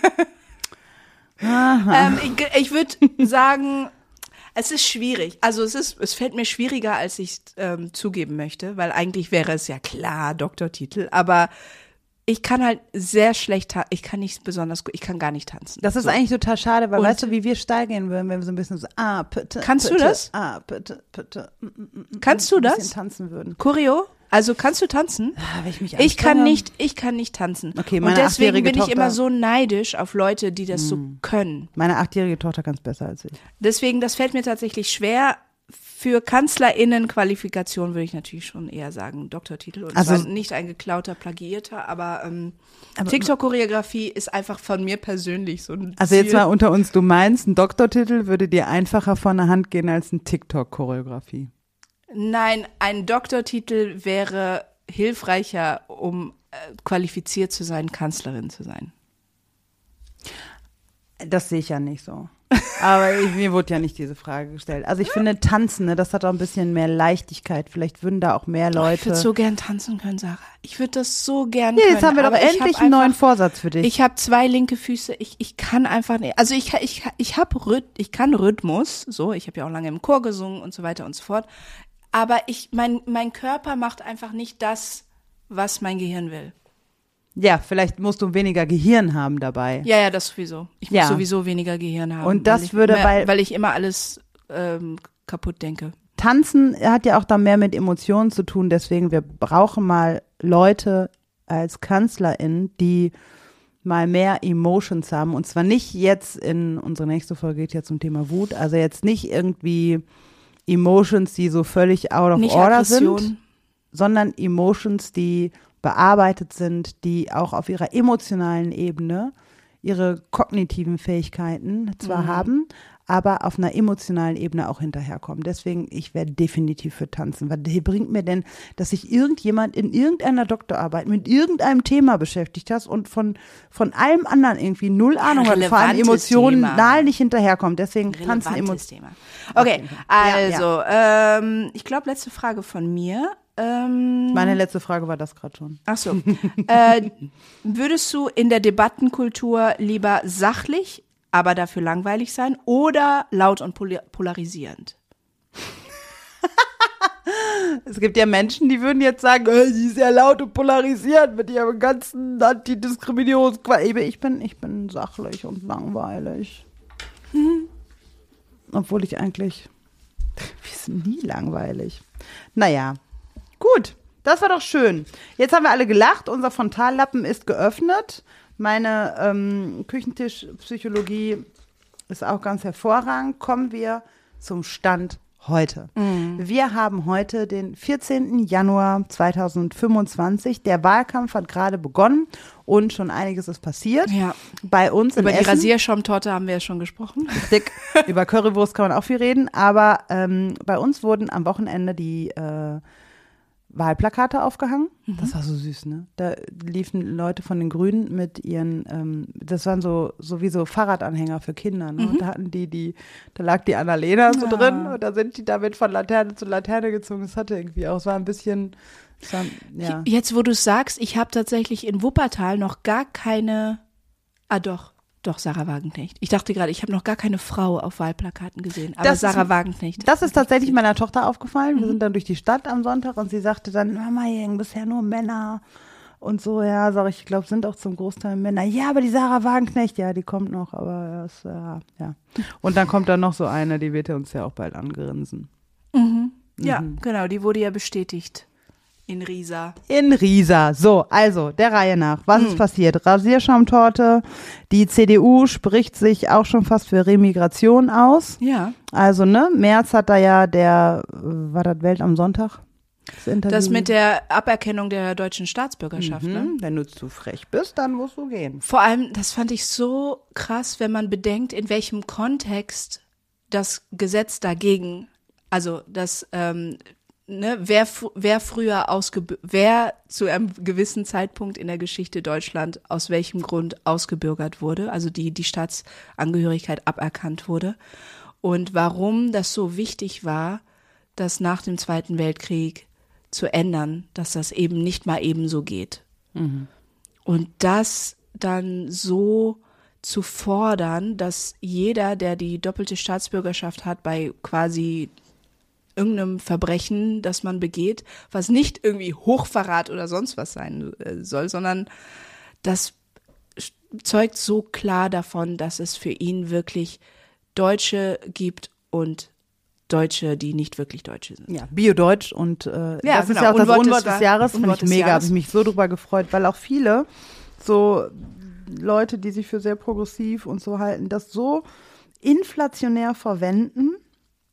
Aha. Ähm, ich ich würde sagen, es ist schwierig. Also es ist, es fällt mir schwieriger, als ich ähm, zugeben möchte, weil eigentlich wäre es ja klar Doktortitel, aber ich kann halt sehr schlecht, ta- ich kann nicht besonders gut, ich kann gar nicht tanzen. Das ist so. eigentlich total schade, weil Und- weißt du, wie wir steil gehen würden, wenn wir so ein bisschen so, ah, bitte, Kannst du bitte, das? Ah, bitte, bitte. mm, mm, mm, Kannst du ein das? bisschen tanzen würden. Choreo? Also kannst du tanzen? Ah, wenn ich mich Ich kann anstrenge. nicht, ich kann nicht tanzen. Okay, und meine deswegen achtjährige bin ich Tochter- immer so neidisch auf Leute, die das so können. Meine achtjährige Tochter kann es besser als ich. Deswegen, das fällt mir tatsächlich schwer. für KanzlerInnen-Qualifikation würde ich natürlich schon eher sagen Doktortitel. Und Also- zwar nicht ein geklauter, plagiierter, aber, ähm, Aber- TikTok-Choreografie ist einfach von mir persönlich so ein Also Ziel. jetzt mal unter uns, du meinst, ein Doktortitel würde dir einfacher von der Hand gehen als ein TikTok-Choreografie? Nein, ein Doktortitel wäre hilfreicher, um äh, qualifiziert zu sein, Kanzlerin zu sein. Das sehe ich ja nicht so. Aber ich, mir wurde ja nicht diese Frage gestellt. Also ich finde Tanzen, ne, das hat auch ein bisschen mehr Leichtigkeit. Vielleicht würden da auch mehr Ich Leute. würde so gern tanzen können, Sarah. Ich würde das so gern ja, können. jetzt haben wir doch aber ich endlich hab einen neuen einfach- Vorsatz für dich. Ich habe zwei linke Füße. Ich, ich kann einfach nicht. Also ich, ich, ich, hab Rhyth, ich kann Rhythmus. So, ich habe ja auch lange im Chor gesungen und so weiter und so fort. Aber ich, mein, mein Körper macht einfach nicht das, was mein Gehirn will. Ja, vielleicht musst du weniger Gehirn haben dabei. Ja, ja, das sowieso. Ich muss Ja. sowieso weniger Gehirn haben. Und das weil ich würde, mehr, weil- weil ich immer alles ähm, kaputt denke. Tanzen hat ja auch da mehr mit Emotionen zu tun, deswegen wir brauchen mal Leute als KanzlerInnen, die mal mehr Emotions haben. Und zwar nicht jetzt in, unsere nächste Folge geht ja zum Thema Wut, also jetzt nicht irgendwie Emotions, die so völlig out of Nicht order Aggression. sind, sondern Emotions, die bearbeitet sind, die auch auf ihrer emotionalen Ebene ihre kognitiven Fähigkeiten zwar Mhm. haben, aber auf einer emotionalen Ebene auch hinterherkommen. Deswegen, ich werde definitiv für tanzen, weil hier bringt mir denn, dass sich irgendjemand in irgendeiner Doktorarbeit mit irgendeinem Thema beschäftigt hat und von, von allem anderen irgendwie null Ahnung hat, vor allem relevantes Emotionen Thema. nahe nicht hinterherkommt. Deswegen tanzen Relevantes Emotionen. Thema. Okay, Ja, also, ähm, ich glaube, letzte Frage von mir. Ähm, Meine letzte Frage war das gerade schon. Ach so. äh, würdest du in der Debattenkultur lieber sachlich, aber dafür langweilig sein oder laut und poli- polarisierend? Es gibt ja Menschen, die würden jetzt sagen, äh, sie ist ja laut und polarisiert mit ihrem ganzen Antidiskriminierungsquatsch. Ich bin, ich bin sachlich und langweilig. Hm. Obwohl ich eigentlich, wir sind nie langweilig. Naja, gut, das war doch schön. Jetzt haben wir alle gelacht, unser Frontallappen ist geöffnet. Meine ähm, Küchentischpsychologie ist auch ganz hervorragend. Kommen wir zum Stand heute. Wir haben heute den vierzehnten Januar zweitausendfünfundzwanzig. Der Wahlkampf hat gerade begonnen und schon einiges ist passiert. Ja. Bei uns in Über die Essen. Rasierschaumtorte haben wir ja schon gesprochen. Dick. Über Currywurst kann man auch viel reden, aber ähm, bei uns wurden am Wochenende die äh, Wahlplakate aufgehangen. Mhm. Das war so süß, ne? Da liefen Leute von den Grünen mit ihren, ähm, das waren so sowieso Fahrradanhänger für Kinder, ne? Mhm. Und da hatten die die, da lag die Annalena so Ja. drin und da sind die damit von Laterne zu Laterne gezogen. Das hatte irgendwie auch, es war ein bisschen, es war, ja. Jetzt, wo du es sagst, ich habe tatsächlich in Wuppertal noch gar keine, ah doch, doch, Sarah Wagenknecht. Ich dachte gerade, ich habe noch gar keine Frau auf Wahlplakaten gesehen, aber Das ist- Sarah Wagenknecht. Das ist tatsächlich meiner Tochter aufgefallen. Mhm. Wir sind dann durch die Stadt am Sonntag und sie sagte dann, Mama, hier hängen bisher nur Männer. Und so, ja, sag ich, ich glaube, sind auch zum Großteil Männer. Ja, aber die Sarah Wagenknecht, ja, die kommt noch, aber das, ja, ja. Und dann kommt da noch so eine, die wird ja uns ja auch bald angrinsen. Ja, genau, die wurde ja bestätigt in Riesa. In Riesa. So, also, der Reihe nach. Was ist passiert? Rasierschaumtorte. Die C D U spricht sich auch schon fast für Remigration aus. Ja. Also, ne, Merz hat da ja der, äh, war das Welt am Sonntag? Das, Interview. Das mit der Aberkennung der deutschen Staatsbürgerschaft, ne? Mhm. Wenn du zu frech bist, dann musst du gehen. Vor allem, das fand ich so krass, wenn man bedenkt, in welchem Kontext das Gesetz dagegen, also das, ähm, ne, wer, fr- wer früher ausgebü- wer zu einem gewissen Zeitpunkt in der Geschichte Deutschland aus welchem Grund ausgebürgert wurde, also die, die Staatsangehörigkeit aberkannt wurde und warum das so wichtig war, das nach dem Zweiten Weltkrieg zu ändern, dass das eben nicht mal eben so geht. Und das dann so zu fordern, dass jeder, der die doppelte Staatsbürgerschaft hat, bei quasi irgendeinem Verbrechen, das man begeht, was nicht irgendwie Hochverrat oder sonst was sein äh, soll, sondern das zeugt so klar davon, dass es für ihn wirklich Deutsche gibt und Deutsche, die nicht wirklich Deutsche sind. Ja, Bio-Deutsch und äh, Ja, das ist genau. ja auch das Unwort des Unwort des Wa- Jahres, finde Unwort ich des mega, habe Jahres. ich mich so drüber gefreut, weil auch viele so Leute, die sich für sehr progressiv und so halten, das so inflationär verwenden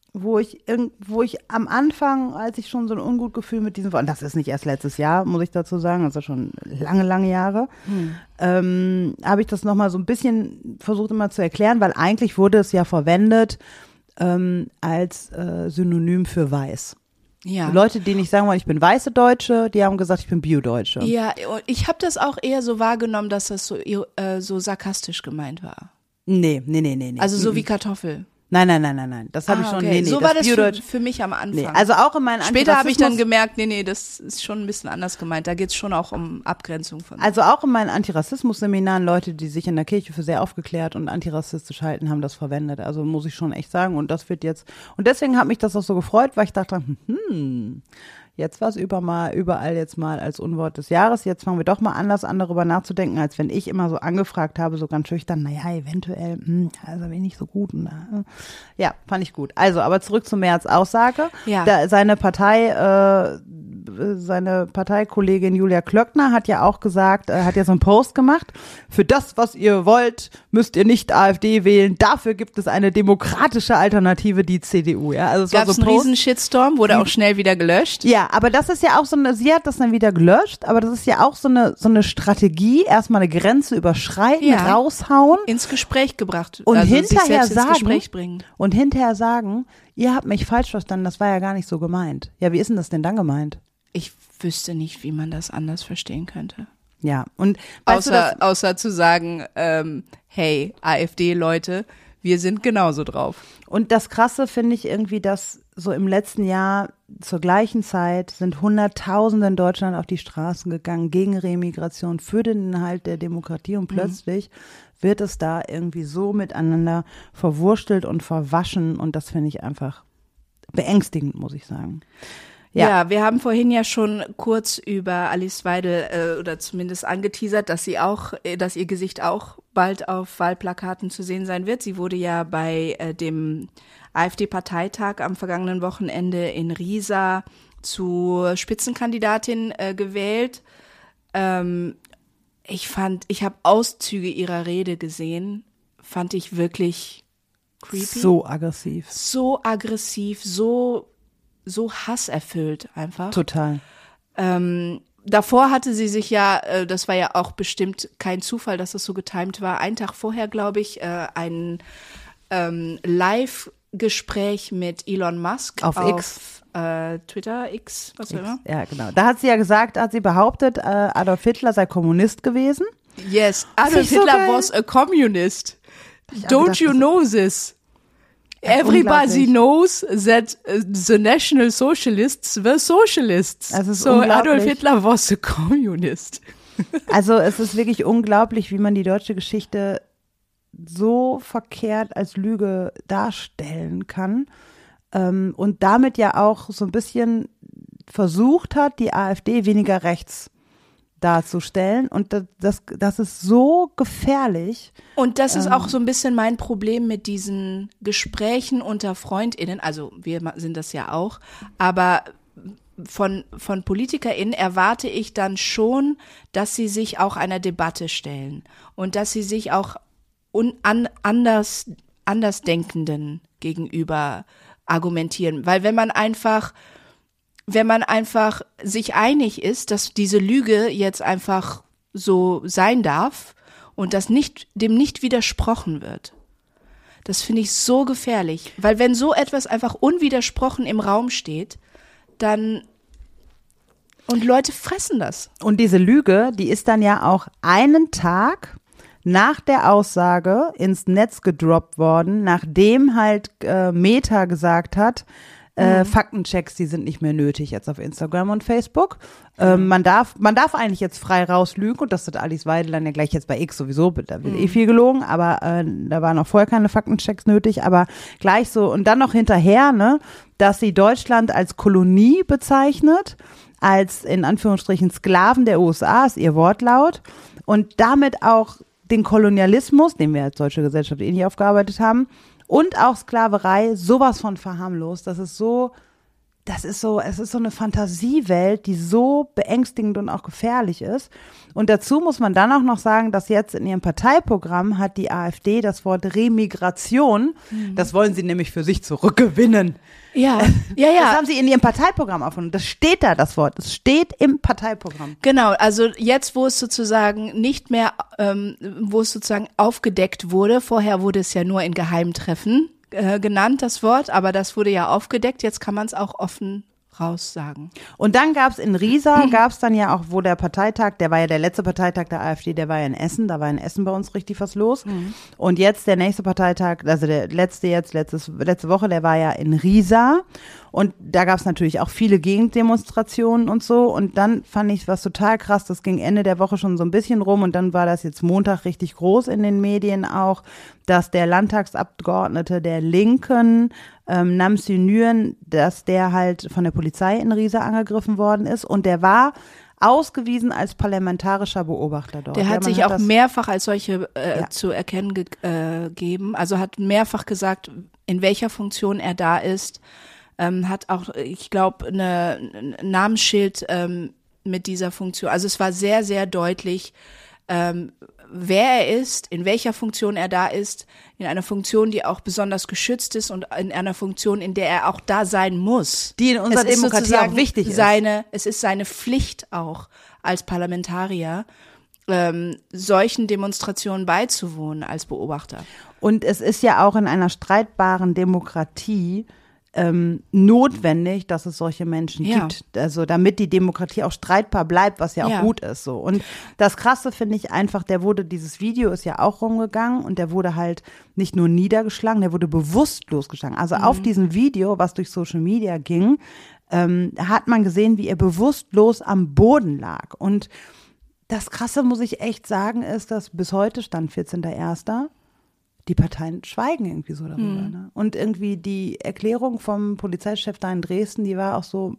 wo ich, irg- wo ich am Anfang, als ich schon so ein Ungutgefühl mit diesem, und das ist nicht erst letztes Jahr, muss ich dazu sagen, das ist schon lange, lange Jahre, hm. ähm, habe ich das nochmal so ein bisschen versucht immer zu erklären, weil eigentlich wurde es ja verwendet ähm, als äh, Synonym für weiß. Ja. Leute, die nicht sagen wollen, ich bin weiße Deutsche, die haben gesagt, ich bin Bio-Deutsche. Ja, und ich habe das auch eher so wahrgenommen, dass das so, äh, so sarkastisch gemeint war. Nee, nee, nee, nee. nee. Also so wie Kartoffel. Nein, nein, nein, nein, nein. Das habe Ah, ich schon, okay. nee, nee. So das war das für, Bio-Deutsch- für mich am Anfang. Nee, also auch in meinen Später habe ich dann Antirassismus- gemerkt, nee, nee, das ist schon ein bisschen anders gemeint. Da geht's schon auch um Abgrenzung von. Also auch in meinen Antirassismus-Seminaren, Leute, die sich in der Kirche für sehr aufgeklärt und antirassistisch halten, haben das verwendet. Also muss ich schon echt sagen. Und das wird jetzt, und deswegen hat mich das auch so gefreut, weil ich dachte, hm, jetzt war es über mal, überall jetzt mal als Unwort des Jahres. Jetzt fangen wir doch mal anders an, darüber nachzudenken, als wenn ich immer so angefragt habe, so ganz schüchtern, naja, eventuell, hm, also bin ich nicht so gut. Und, äh, ja, fand ich gut. Also, aber zurück zu Merz Aussage. Ja. Da, seine Partei, äh, seine Parteikollegin Julia Klöckner hat ja auch gesagt, äh, hat ja so einen Post gemacht, für das, was ihr wollt, müsst ihr nicht AfD wählen, dafür gibt es eine demokratische Alternative, die C D U. Ja, also es Gab war es so einen ein Post. riesen Shitstorm, wurde auch schnell wieder gelöscht. Ja, aber das ist ja auch so eine, sie hat das dann wieder gelöscht, aber das ist ja auch so eine, so eine Strategie, erstmal eine Grenze überschreiten, Ja. raushauen Ins Gespräch gebracht. und also sich hinterher selbst ins sagen, Gespräch bringen. und hinterher sagen, ihr habt mich falsch verstanden, das war ja gar nicht so gemeint. Ja, wie ist denn das denn dann gemeint? Ich wüsste nicht, wie man das anders verstehen könnte. Ja, und weißt du, Außer, das, außer zu sagen, ähm, hey, AfD-Leute, wir sind genauso drauf. und das Krasse finde ich irgendwie, dass so im letzten Jahr zur gleichen Zeit sind Hunderttausende in Deutschland auf die Straßen gegangen gegen Remigration, für den Inhalt der Demokratie und plötzlich wird es da irgendwie so miteinander verwurstelt und verwaschen und das finde ich einfach beängstigend, muss ich sagen. Ja. Ja. wir haben vorhin ja schon kurz über Alice Weidel äh, oder zumindest angeteasert, dass sie auch, äh, dass ihr Gesicht auch bald auf Wahlplakaten zu sehen sein wird. Sie wurde ja bei äh, dem AfD-Parteitag am vergangenen Wochenende in Riesa zur Spitzenkandidatin äh, gewählt. Ähm, ich fand, ich habe Auszüge ihrer Rede gesehen, fand ich wirklich creepy. So aggressiv. So aggressiv, so so hasserfüllt einfach. Total. Ähm, davor hatte sie sich ja, äh, das war ja auch bestimmt kein Zufall, dass das so getimt war, einen Tag vorher, glaube ich, äh, ein ähm, Live-Gespräch mit Elon Musk Auf auf X. Äh, Twitter, X, was auch immer. Ja, genau. Da hat sie ja gesagt, hat sie behauptet, äh, Adolf Hitler sei Kommunist gewesen. Yes, Das Adolf ist so Hitler geil. was a communist. Ich hab Don't gedacht, you das- know this? Ja, Everybody unglaublich. knows that uh, the National Socialists were Socialists. Das ist so Adolf unglaublich. Hitler was a communist. Also es ist wirklich unglaublich, wie man die deutsche Geschichte so verkehrt als Lüge darstellen kann ähm, und damit ja auch so ein bisschen versucht hat, die AfD weniger rechts darzustellen und das, das, das ist so gefährlich. Und das ist Ähm. auch so ein bisschen mein Problem mit diesen Gesprächen unter FreundInnen. Also wir ma- sind das ja auch. Aber von, von PolitikerInnen erwarte ich dann schon, dass sie sich auch einer Debatte stellen. Und dass sie sich auch un, an, anders, Andersdenkenden gegenüber argumentieren. Weil wenn man einfach wenn man einfach sich einig ist, dass diese Lüge jetzt einfach so sein darf und dass nicht, dem nicht widersprochen wird. Das finde ich so gefährlich, weil wenn so etwas einfach unwidersprochen im Raum steht, dann und Leute fressen das. Und diese Lüge, die ist dann ja auch einen Tag nach der Aussage ins Netz gedroppt worden, nachdem halt äh, Meta gesagt hat, Äh, Faktenchecks, die sind nicht mehr nötig jetzt auf Instagram und Facebook. Ähm, man darf, man darf eigentlich jetzt frei rauslügen und das hat Alice Weidel dann ja gleich jetzt bei X sowieso, da wird eh viel gelogen, aber äh, da waren auch vorher keine Faktenchecks nötig, aber gleich so und dann noch hinterher, ne, dass sie Deutschland als Kolonie bezeichnet, als in Anführungsstrichen Sklaven der U S A, ist ihr Wortlaut und damit auch den Kolonialismus, den wir als deutsche Gesellschaft eh nicht aufgearbeitet haben, und auch Sklaverei sowas von verharmlost. Das ist so das ist so, es ist so eine Fantasiewelt, die so beängstigend und auch gefährlich ist. Und dazu muss man dann auch noch sagen, dass jetzt in ihrem Parteiprogramm hat die AfD das Wort Remigration, mhm. das wollen sie nämlich für sich zurückgewinnen. Ja, ja, ja. Das haben sie in ihrem Parteiprogramm aufgenommen. Das steht da, das Wort. Das steht im Parteiprogramm. Genau, also jetzt, wo es sozusagen nicht mehr, ähm, wo es sozusagen aufgedeckt wurde, vorher wurde es ja nur in Geheimtreffen äh, genannt, das Wort, aber das wurde ja aufgedeckt, jetzt kann man es auch offen raus sagen. Und dann gab es in Riesa, gab es dann ja auch, wo der Parteitag, der war ja der letzte Parteitag der AfD, der war ja in Essen, da war in Essen bei uns richtig was los. Mhm. Und jetzt der nächste Parteitag, also der letzte jetzt, letztes, letzte Woche, der war ja in Riesa. Und da gab es natürlich auch viele Gegendemonstrationen und so. Und dann fand ich was total krass, das ging Ende der Woche schon so ein bisschen rum und dann war das jetzt Montag richtig groß in den Medien auch, dass der Landtagsabgeordnete der Linken, ähm, Namsi Nguyen, dass der halt von der Polizei in Riesa angegriffen worden ist und der war ausgewiesen als parlamentarischer Beobachter dort. Der hat ja, sich hat auch mehrfach als solche äh, ja. zu erkennen gegeben, äh, also hat mehrfach gesagt, in welcher Funktion er da ist. Ähm, hat auch, ich glaube, eine, ein Namensschild ähm, mit dieser Funktion. Also es war sehr, sehr deutlich, ähm, wer er ist, in welcher Funktion er da ist, in einer Funktion, die auch besonders geschützt ist und in einer Funktion, in der er auch da sein muss. Die in unserer es Demokratie auch wichtig ist. Seine, es ist seine Pflicht auch als Parlamentarier, ähm, solchen Demonstrationen beizuwohnen als Beobachter. Und es ist ja auch in einer streitbaren Demokratie Ähm, notwendig, dass es solche Menschen ja. gibt, also damit die Demokratie auch streitbar bleibt, was ja auch ja. gut ist. So. Und das Krasse finde ich einfach, der wurde, dieses Video ist ja auch rumgegangen und der wurde halt nicht nur niedergeschlagen, der wurde bewusstlos geschlagen. Also mhm. auf diesem Video, was durch Social Media ging, ähm, hat man gesehen, wie er bewusstlos am Boden lag. Und das Krasse, muss ich echt sagen, ist, dass bis heute, Stand vierzehnter erster die Parteien schweigen irgendwie so darüber. Mhm. Ne? Und irgendwie die Erklärung vom Polizeichef da in Dresden, die war auch so.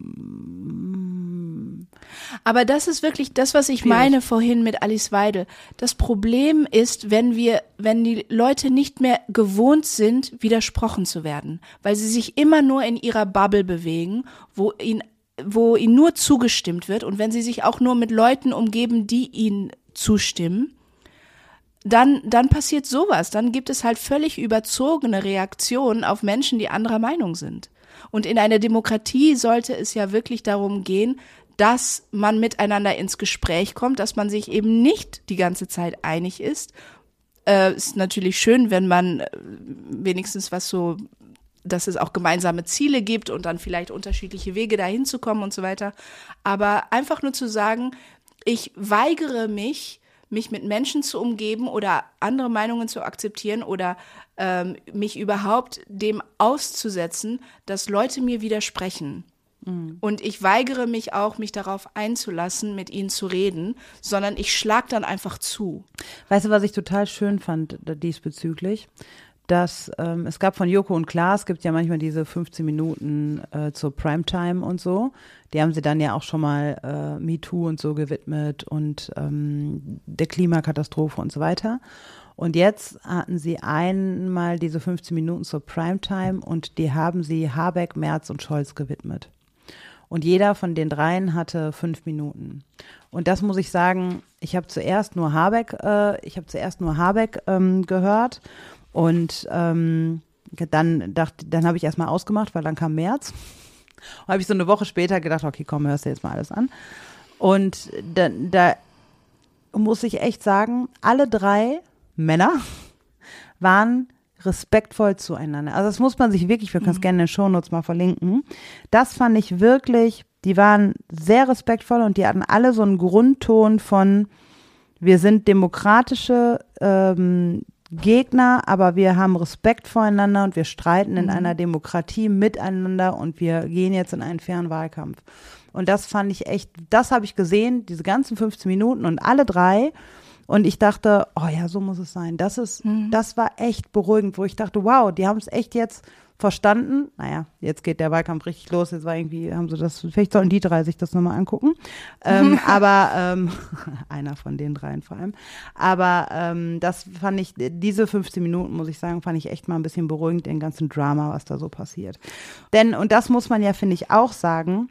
Mm, Aber das ist wirklich das, was ich schwierig. meine vorhin mit Alice Weidel. Das Problem ist, wenn wir, wenn die Leute nicht mehr gewohnt sind, widersprochen zu werden, weil sie sich immer nur in ihrer Bubble bewegen, wo ihnen, wo ihnen nur zugestimmt wird und wenn sie sich auch nur mit Leuten umgeben, die ihnen zustimmen, dann, dann passiert sowas. Dann gibt es halt völlig überzogene Reaktionen auf Menschen, die anderer Meinung sind. Und in einer Demokratie sollte es ja wirklich darum gehen, dass man miteinander ins Gespräch kommt, dass man sich eben nicht die ganze Zeit einig ist. Äh, ist natürlich schön, wenn man wenigstens was so, dass es auch gemeinsame Ziele gibt und dann vielleicht unterschiedliche Wege dahin zu kommen und so weiter. Aber einfach nur zu sagen, ich weigere mich, mich mit Menschen zu umgeben oder andere Meinungen zu akzeptieren oder ähm, mich überhaupt dem auszusetzen, dass Leute mir widersprechen. Mhm. Und ich weigere mich auch, mich darauf einzulassen, mit ihnen zu reden, sondern ich schlag dann einfach zu. Weißt du, was ich total schön fand diesbezüglich? Dass ähm, es gab von Joko und Klaas, es gibt ja manchmal diese fünfzehn Minuten äh, zur Primetime und so. Die haben sie dann ja auch schon mal äh, MeToo und so gewidmet und ähm, der Klimakatastrophe und so weiter. Und jetzt hatten sie einmal diese fünfzehn Minuten zur Primetime und die haben sie Habeck, Merz und Scholz gewidmet. Und jeder von den dreien hatte fünf Minuten. Und das muss ich sagen, ich habe zuerst nur Habeck, äh, ich habe zuerst nur Habeck ähm, gehört. Und ähm, dann dachte, dann habe ich erstmal ausgemacht, weil dann kam März. Und habe ich so eine Woche später gedacht, okay, komm, hörst du jetzt mal alles an. Und da, da muss ich echt sagen, alle drei Männer waren respektvoll zueinander. Also das muss man sich wirklich, wir können es mhm. gerne in den Shownotes mal verlinken. Das fand ich wirklich, die waren sehr respektvoll und die hatten alle so einen Grundton von, wir sind demokratische ähm, Gegner, aber wir haben Respekt voreinander und wir streiten in mhm. einer Demokratie miteinander und wir gehen jetzt in einen fairen Wahlkampf. Und das fand ich echt, das habe ich gesehen, diese ganzen fünfzehn Minuten und alle drei Und ich dachte, oh ja, so muss es sein. Das ist, mhm. das war echt beruhigend, wo ich dachte, wow, die haben es echt jetzt verstanden. Naja, jetzt geht der Wahlkampf richtig los. Jetzt war irgendwie, haben sie das, vielleicht sollen die drei sich das nochmal angucken. ähm, aber ähm, einer von den dreien vor allem. Aber ähm, das fand ich, diese fünfzehn Minuten, muss ich sagen, fand ich echt mal ein bisschen beruhigend, den ganzen Drama, was da so passiert. Denn, und das muss man ja, finde ich, auch sagen,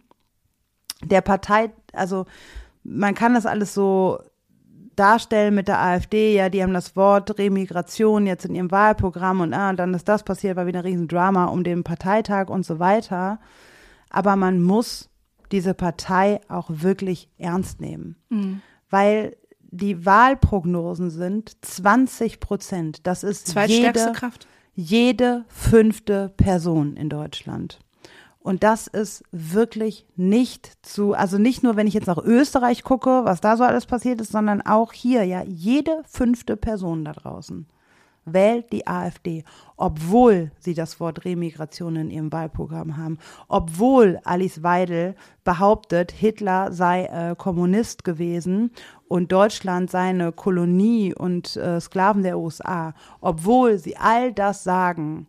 der Partei, also man kann das alles so darstellen mit der AfD, ja, die haben das Wort Remigration jetzt in ihrem Wahlprogramm und, ah, und dann ist das passiert, war wieder ein Riesendrama um den Parteitag und so weiter. Aber man muss diese Partei auch wirklich ernst nehmen, mhm. weil die Wahlprognosen sind zwanzig Prozent. Das ist jede, Kraft. jede fünfte Person in Deutschland. Und das ist wirklich nicht zu, also nicht nur, wenn ich jetzt nach Österreich gucke, was da so alles passiert ist, sondern auch hier, ja, jede fünfte Person da draußen wählt die AfD, obwohl sie das Wort Remigration in ihrem Wahlprogramm haben, obwohl Alice Weidel behauptet, Hitler sei äh, Kommunist gewesen und Deutschland sei eine Kolonie und äh, Sklaven der U S A, obwohl sie all das sagen,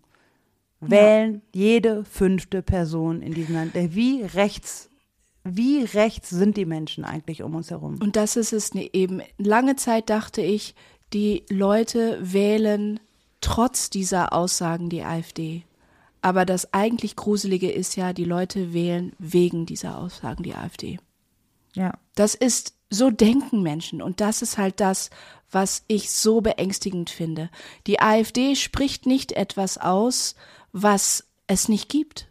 wählen ja. jede fünfte Person in diesem Land. Wie rechts, wie rechts sind die Menschen eigentlich um uns herum? Und das ist es eben. Lange Zeit dachte ich, die Leute wählen trotz dieser Aussagen die AfD. Aber das eigentlich Gruselige ist ja, die Leute wählen wegen dieser Aussagen die AfD. Ja. Das ist, so denken Menschen. Und das ist halt das, was ich so beängstigend finde. Die AfD spricht nicht etwas aus, was es nicht gibt.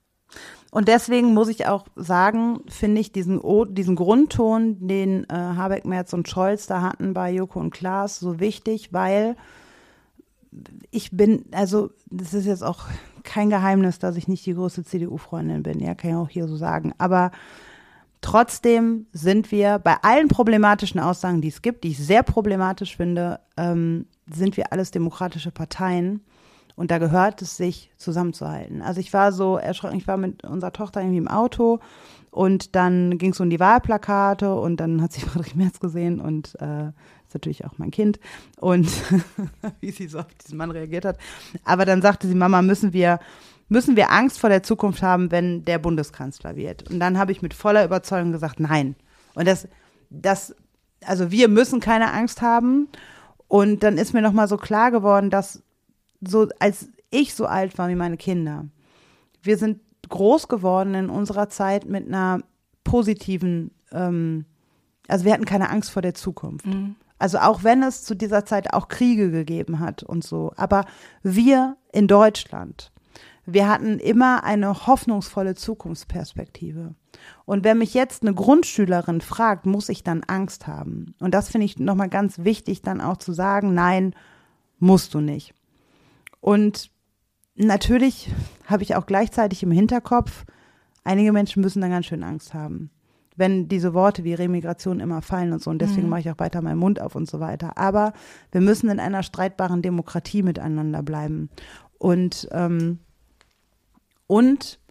Und deswegen muss ich auch sagen, finde ich diesen, diesen Grundton, den äh, Habeck, Merz und Scholz da hatten bei Joko und Klaas, so wichtig, weil ich bin, also das ist jetzt auch kein Geheimnis, dass ich nicht die größte C D U-Freundin bin, ja, kann ich auch hier so sagen, aber trotzdem sind wir bei allen problematischen Aussagen, die es gibt, die ich sehr problematisch finde, ähm, sind wir alles demokratische Parteien. Und da gehört es sich, zusammenzuhalten. Also ich war so erschrocken, ich war mit unserer Tochter irgendwie im Auto und dann ging es so um die Wahlplakate und dann hat sie Friedrich Merz gesehen und äh, ist natürlich auch mein Kind und wie sie so auf diesen Mann reagiert hat. Aber dann sagte sie, Mama, müssen wir, müssen wir Angst vor der Zukunft haben, wenn der Bundeskanzler wird? Und dann habe ich mit voller Überzeugung gesagt, nein. Und das, das, also wir müssen keine Angst haben. Und dann ist mir nochmal so klar geworden, dass so als ich so alt war wie meine Kinder, wir sind groß geworden in unserer Zeit mit einer positiven, ähm, also wir hatten keine Angst vor der Zukunft. Mhm. Also auch wenn es zu dieser Zeit auch Kriege gegeben hat und so, aber wir in Deutschland, wir hatten immer eine hoffnungsvolle Zukunftsperspektive. Und wenn mich jetzt eine Grundschülerin fragt, muss ich dann Angst haben? Und das finde ich nochmal ganz wichtig, dann auch zu sagen, nein, musst du nicht. Und natürlich habe ich auch gleichzeitig im Hinterkopf, einige Menschen müssen dann ganz schön Angst haben, wenn diese Worte wie Remigration immer fallen und so. Und deswegen mhm. mache ich auch weiter meinen Mund auf und so weiter. Aber wir müssen in einer streitbaren Demokratie miteinander bleiben. Und, ähm, und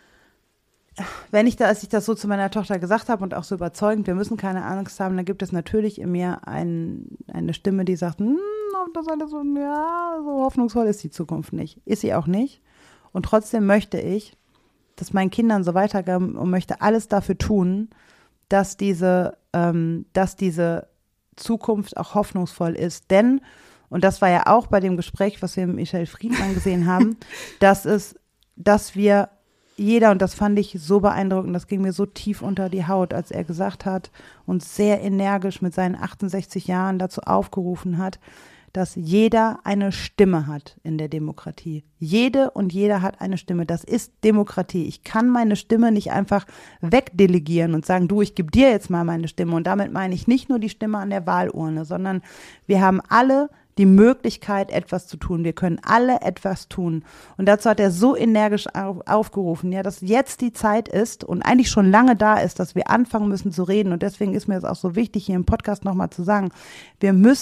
wenn ich da, als ich das so zu meiner Tochter gesagt habe und auch so überzeugend, wir müssen keine Angst haben, dann gibt es natürlich in mir ein, eine Stimme, die sagt, hm, das alles so, ja, so hoffnungsvoll ist die Zukunft nicht. Ist sie auch nicht. Und trotzdem möchte ich, dass meinen Kindern so weitergeben und möchte alles dafür tun, dass diese, ähm, dass diese Zukunft auch hoffnungsvoll ist. Denn, und das war ja auch bei dem Gespräch, was wir mit Michel Friedmann gesehen haben, dass es, dass wir jeder, und das fand ich so beeindruckend, das ging mir so tief unter die Haut, als er gesagt hat und sehr energisch mit seinen achtundsechzig Jahren dazu aufgerufen hat, dass jeder eine Stimme hat in der Demokratie. Jede und jeder hat eine Stimme. Das ist Demokratie. Ich kann meine Stimme nicht einfach wegdelegieren und sagen, du, ich gebe dir jetzt mal meine Stimme. Und damit meine ich nicht nur die Stimme an der Wahlurne, sondern wir haben alle die Möglichkeit, etwas zu tun. Wir können alle etwas tun. Und dazu hat er so energisch auf, aufgerufen, ja, dass jetzt die Zeit ist und eigentlich schon lange da ist, dass wir anfangen müssen zu reden. Und deswegen ist mir es auch so wichtig, hier im Podcast nochmal zu sagen, wir müssen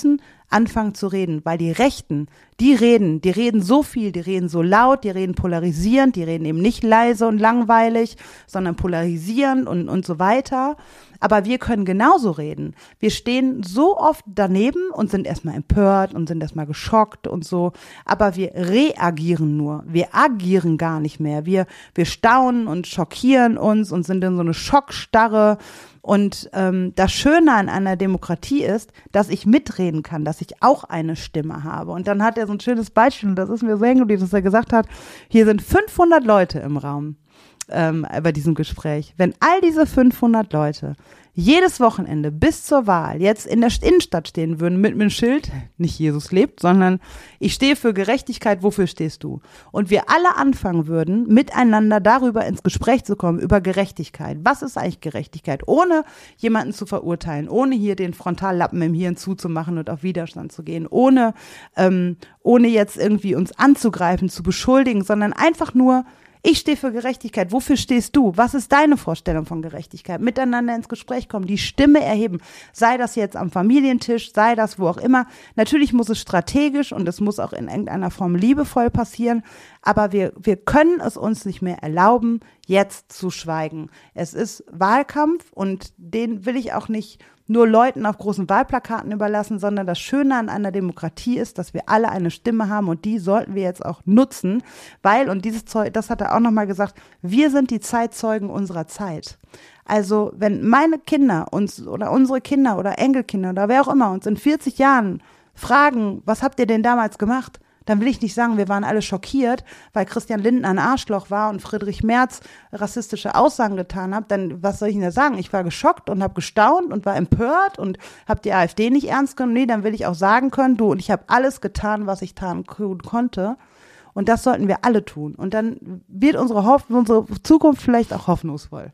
anfangen zu reden, weil die Rechten, die reden, die reden so viel, die reden so laut, die reden polarisierend, die reden eben nicht leise und langweilig, sondern polarisierend und, und so weiter. Aber wir können genauso reden. Wir stehen so oft daneben und sind erstmal empört und sind erstmal geschockt und so. Aber wir reagieren nur. Wir agieren gar nicht mehr. Wir, wir staunen und schockieren uns und sind in so eine Schockstarre. Und ähm, das Schöne an einer Demokratie ist, dass ich mitreden kann, dass ich auch eine Stimme habe. Und dann hat er so ein schönes Beispiel, und das ist mir so hängen geblieben, dass er gesagt hat, hier sind fünfhundert Leute im Raum ähm, bei diesem Gespräch. Wenn all diese fünfhundert Leute jedes Wochenende bis zur Wahl jetzt in der Innenstadt stehen würden mit einem Schild, nicht Jesus lebt, sondern ich stehe für Gerechtigkeit, wofür stehst du? Und wir alle anfangen würden, miteinander darüber ins Gespräch zu kommen, über Gerechtigkeit. Was ist eigentlich Gerechtigkeit? Ohne jemanden zu verurteilen, ohne hier den Frontallappen im Hirn zuzumachen und auf Widerstand zu gehen, ohne, ähm, ohne jetzt irgendwie uns anzugreifen, zu beschuldigen, sondern einfach nur, ich stehe für Gerechtigkeit. Wofür stehst du? Was ist deine Vorstellung von Gerechtigkeit? Miteinander ins Gespräch kommen, die Stimme erheben. Sei das jetzt am Familientisch, sei das wo auch immer. Natürlich muss es strategisch und es muss auch in irgendeiner Form liebevoll passieren. Aber wir, wir können es uns nicht mehr erlauben, jetzt zu schweigen. Es ist Wahlkampf und den will ich auch nicht nur Leuten auf großen Wahlplakaten überlassen, sondern das Schöne an einer Demokratie ist, dass wir alle eine Stimme haben und die sollten wir jetzt auch nutzen, weil, und dieses Zeug, das hat er auch nochmal gesagt, wir sind die Zeitzeugen unserer Zeit. Also wenn meine Kinder uns oder unsere Kinder oder Enkelkinder oder wer auch immer uns in vierzig Jahren fragen, was habt ihr denn damals gemacht? Dann will ich nicht sagen, wir waren alle schockiert, weil Christian Lindner ein Arschloch war und Friedrich Merz rassistische Aussagen getan hat. Dann, was soll ich denn da sagen? Ich war geschockt und habe gestaunt und war empört und habe die AfD nicht ernst genommen. Nee, dann will ich auch sagen können, du, und ich habe alles getan, was ich tun konnte. Und das sollten wir alle tun. Und dann wird unsere, Hoff- unsere Zukunft vielleicht auch hoffnungsvoll.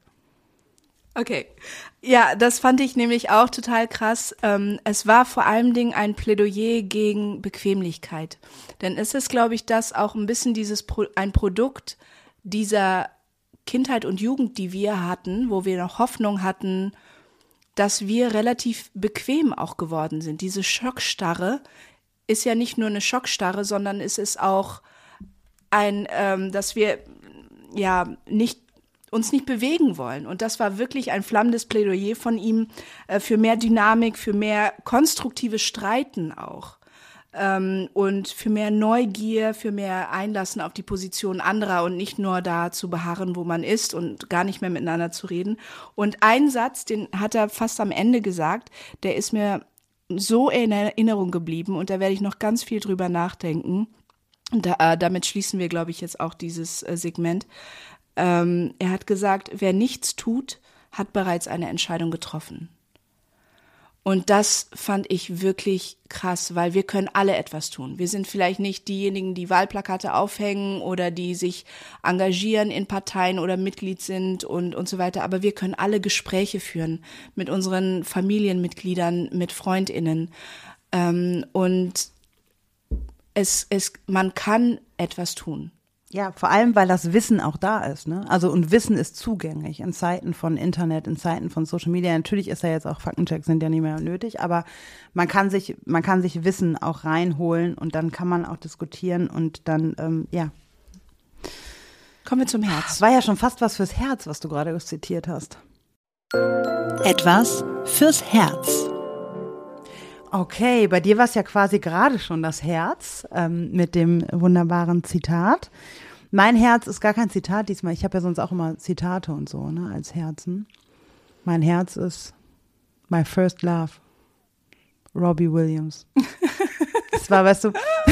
Okay. Ja, das fand ich nämlich auch total krass. Ähm, es war vor allen Dingen ein Plädoyer gegen Bequemlichkeit. Denn es ist, glaube ich, das auch ein bisschen dieses Pro- ein Produkt dieser Kindheit und Jugend, die wir hatten, wo wir noch Hoffnung hatten, dass wir relativ bequem auch geworden sind. Diese Schockstarre ist ja nicht nur eine Schockstarre, sondern es ist auch ein, ähm, dass wir ja nicht uns nicht bewegen wollen. Und das war wirklich ein flammendes Plädoyer von ihm äh, für mehr Dynamik, für mehr konstruktives Streiten auch. Ähm, und für mehr Neugier, für mehr Einlassen auf die Position anderer und nicht nur da zu beharren, wo man ist und gar nicht mehr miteinander zu reden. Und ein Satz, den hat er fast am Ende gesagt, der ist mir so in Erinnerung geblieben und da werde ich noch ganz viel drüber nachdenken. Und da, äh, damit schließen wir, glaube ich, jetzt auch dieses äh, Segment. Ähm, er hat gesagt, wer nichts tut, hat bereits eine Entscheidung getroffen. Und das fand ich wirklich krass, weil wir können alle etwas tun. Wir sind vielleicht nicht diejenigen, die Wahlplakate aufhängen oder die sich engagieren in Parteien oder Mitglied sind und, und so weiter. Aber wir können alle Gespräche führen mit unseren Familienmitgliedern, mit FreundInnen. Ähm, und es, es, man kann etwas tun. Ja, vor allem, weil das Wissen auch da ist, ne? Also, und Wissen ist zugänglich in Zeiten von Internet, in Zeiten von Social Media. Natürlich ist ja jetzt auch Faktenchecks sind ja nicht mehr nötig, aber man kann sich, man kann sich Wissen auch reinholen und dann kann man auch diskutieren und dann, ähm, ja. Kommen wir zum Herz. Das war ja schon fast was fürs Herz, was du gerade zitiert hast. Etwas fürs Herz. Okay, bei dir war es ja quasi gerade schon das Herz ähm, mit dem wunderbaren Zitat. Mein Herz ist gar kein Zitat diesmal. Ich habe ja sonst auch immer Zitate und so, ne, als Herzen. Mein Herz ist My First Love, Robbie Williams. Es war, weißt du,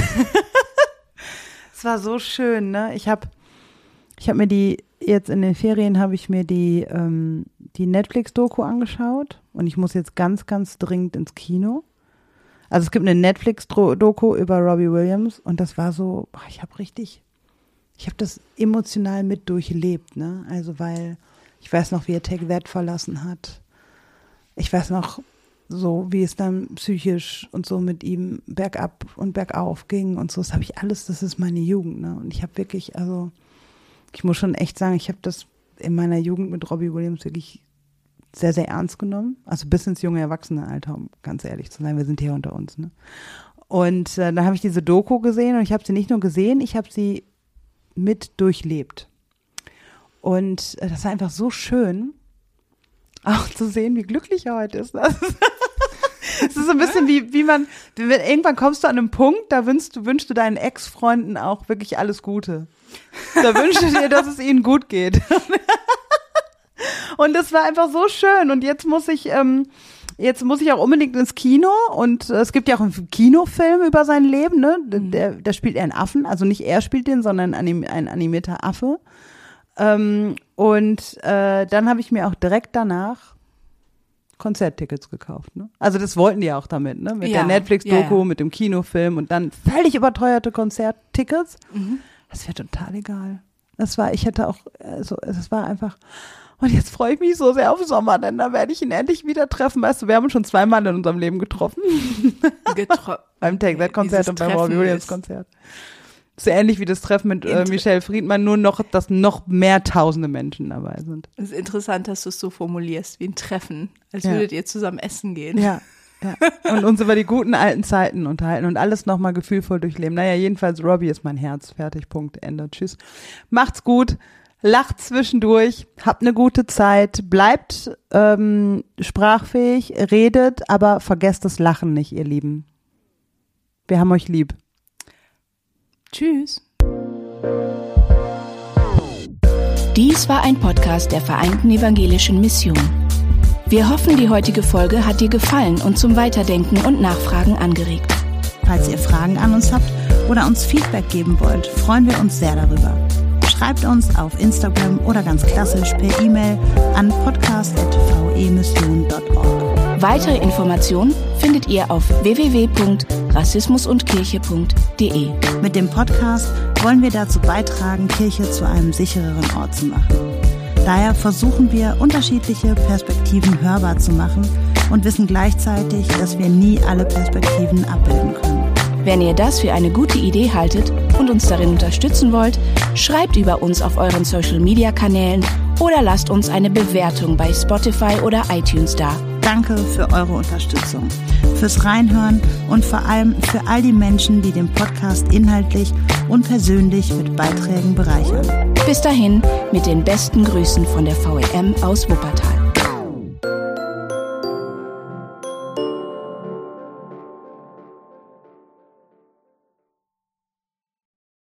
es war so schön, ne? Ich habe ich hab mir die, jetzt in den Ferien habe ich mir die, ähm, die Netflix-Doku angeschaut und ich muss jetzt ganz, ganz dringend ins Kino. Also es gibt eine Netflix-Doku über Robbie Williams und das war so, boah, ich habe richtig, ich habe das emotional mit durchlebt, ne? Also weil ich weiß noch, wie er Take That verlassen hat. Ich weiß noch so, wie es dann psychisch und so mit ihm bergab und bergauf ging und so. Das habe ich alles, das ist meine Jugend, ne? Und ich habe wirklich, also ich muss schon echt sagen, ich habe das in meiner Jugend mit Robbie Williams wirklich sehr, sehr ernst genommen. Also bis ins junge Erwachsenenalter, um ganz ehrlich zu sein. Wir sind hier unter uns, ne? Und äh, dann habe ich diese Doku gesehen und ich habe sie nicht nur gesehen, ich habe sie mit durchlebt. Und äh, das war einfach so schön, auch zu sehen, wie glücklich er heute ist. Das ist, es ist so ein bisschen wie, wie man, irgendwann kommst du an einen Punkt, da wünschst du, wünschst du deinen Ex-Freunden auch wirklich alles Gute. Da wünschst du dir, dass es ihnen gut geht. Und das war einfach so schön. Und jetzt muss ich, ähm, jetzt muss ich auch unbedingt ins Kino. Und äh, es gibt ja auch einen Kinofilm über sein Leben, ne? Der, da spielt er einen Affen. Also nicht er spielt den, sondern ein, ein animierter Affe. Ähm, und äh, dann habe ich mir auch direkt danach Konzerttickets gekauft. Ne? Also das wollten die ja auch damit, ne? Mit ja, der Netflix-Doku, ja, ja. mit dem Kinofilm und dann völlig überteuerte Konzerttickets. Mhm. Das wäre total egal. Das war, ich hätte auch, also es war einfach, und jetzt freue ich mich so sehr auf Sommer, denn da werde ich ihn endlich wieder treffen. Weißt du, wir haben uns schon zweimal in unserem Leben getroffen. Getro- beim Take That Konzert und beim Robbie Williams Konzert. So ähnlich wie das Treffen mit äh, Michelle Friedmann, nur noch, dass noch mehr tausende Menschen dabei sind. Es ist interessant, dass du es so formulierst, wie ein Treffen, als Ja. würdet ihr zusammen essen gehen. Ja, ja. Und uns über die guten alten Zeiten unterhalten und alles nochmal gefühlvoll durchleben. Naja, jedenfalls, Robbie ist mein Herz. Fertig, Punkt, Ende. Tschüss. Macht's gut. Lacht zwischendurch. Habt eine gute Zeit. Bleibt ähm, sprachfähig. Redet, aber vergesst das Lachen nicht, ihr Lieben. Wir haben euch lieb. Tschüss. Dies war ein Podcast der Vereinten Evangelischen Mission. Wir hoffen, die heutige Folge hat dir gefallen und zum Weiterdenken und Nachfragen angeregt. Falls ihr Fragen an uns habt oder uns Feedback geben wollt, freuen wir uns sehr darüber. Schreibt uns auf Instagram oder ganz klassisch per E-Mail an podcast at v e mission punkt org. Weitere Informationen findet ihr auf w w w punkt rassismus und kirche punkt d e. Mit dem Podcast wollen wir dazu beitragen, Kirche zu einem sichereren Ort zu machen. Daher versuchen wir, unterschiedliche Perspektiven hörbar zu machen und wissen gleichzeitig, dass wir nie alle Perspektiven abbilden können. Wenn ihr das für eine gute Idee haltet und uns darin unterstützen wollt, schreibt über uns auf euren Social-Media-Kanälen oder lasst uns eine Bewertung bei Spotify oder iTunes da. Danke für eure Unterstützung, fürs Reinhören und vor allem für all die Menschen, die den Podcast inhaltlich und persönlich mit Beiträgen bereichern. Bis dahin mit den besten Grüßen von der V E M aus Wuppertal.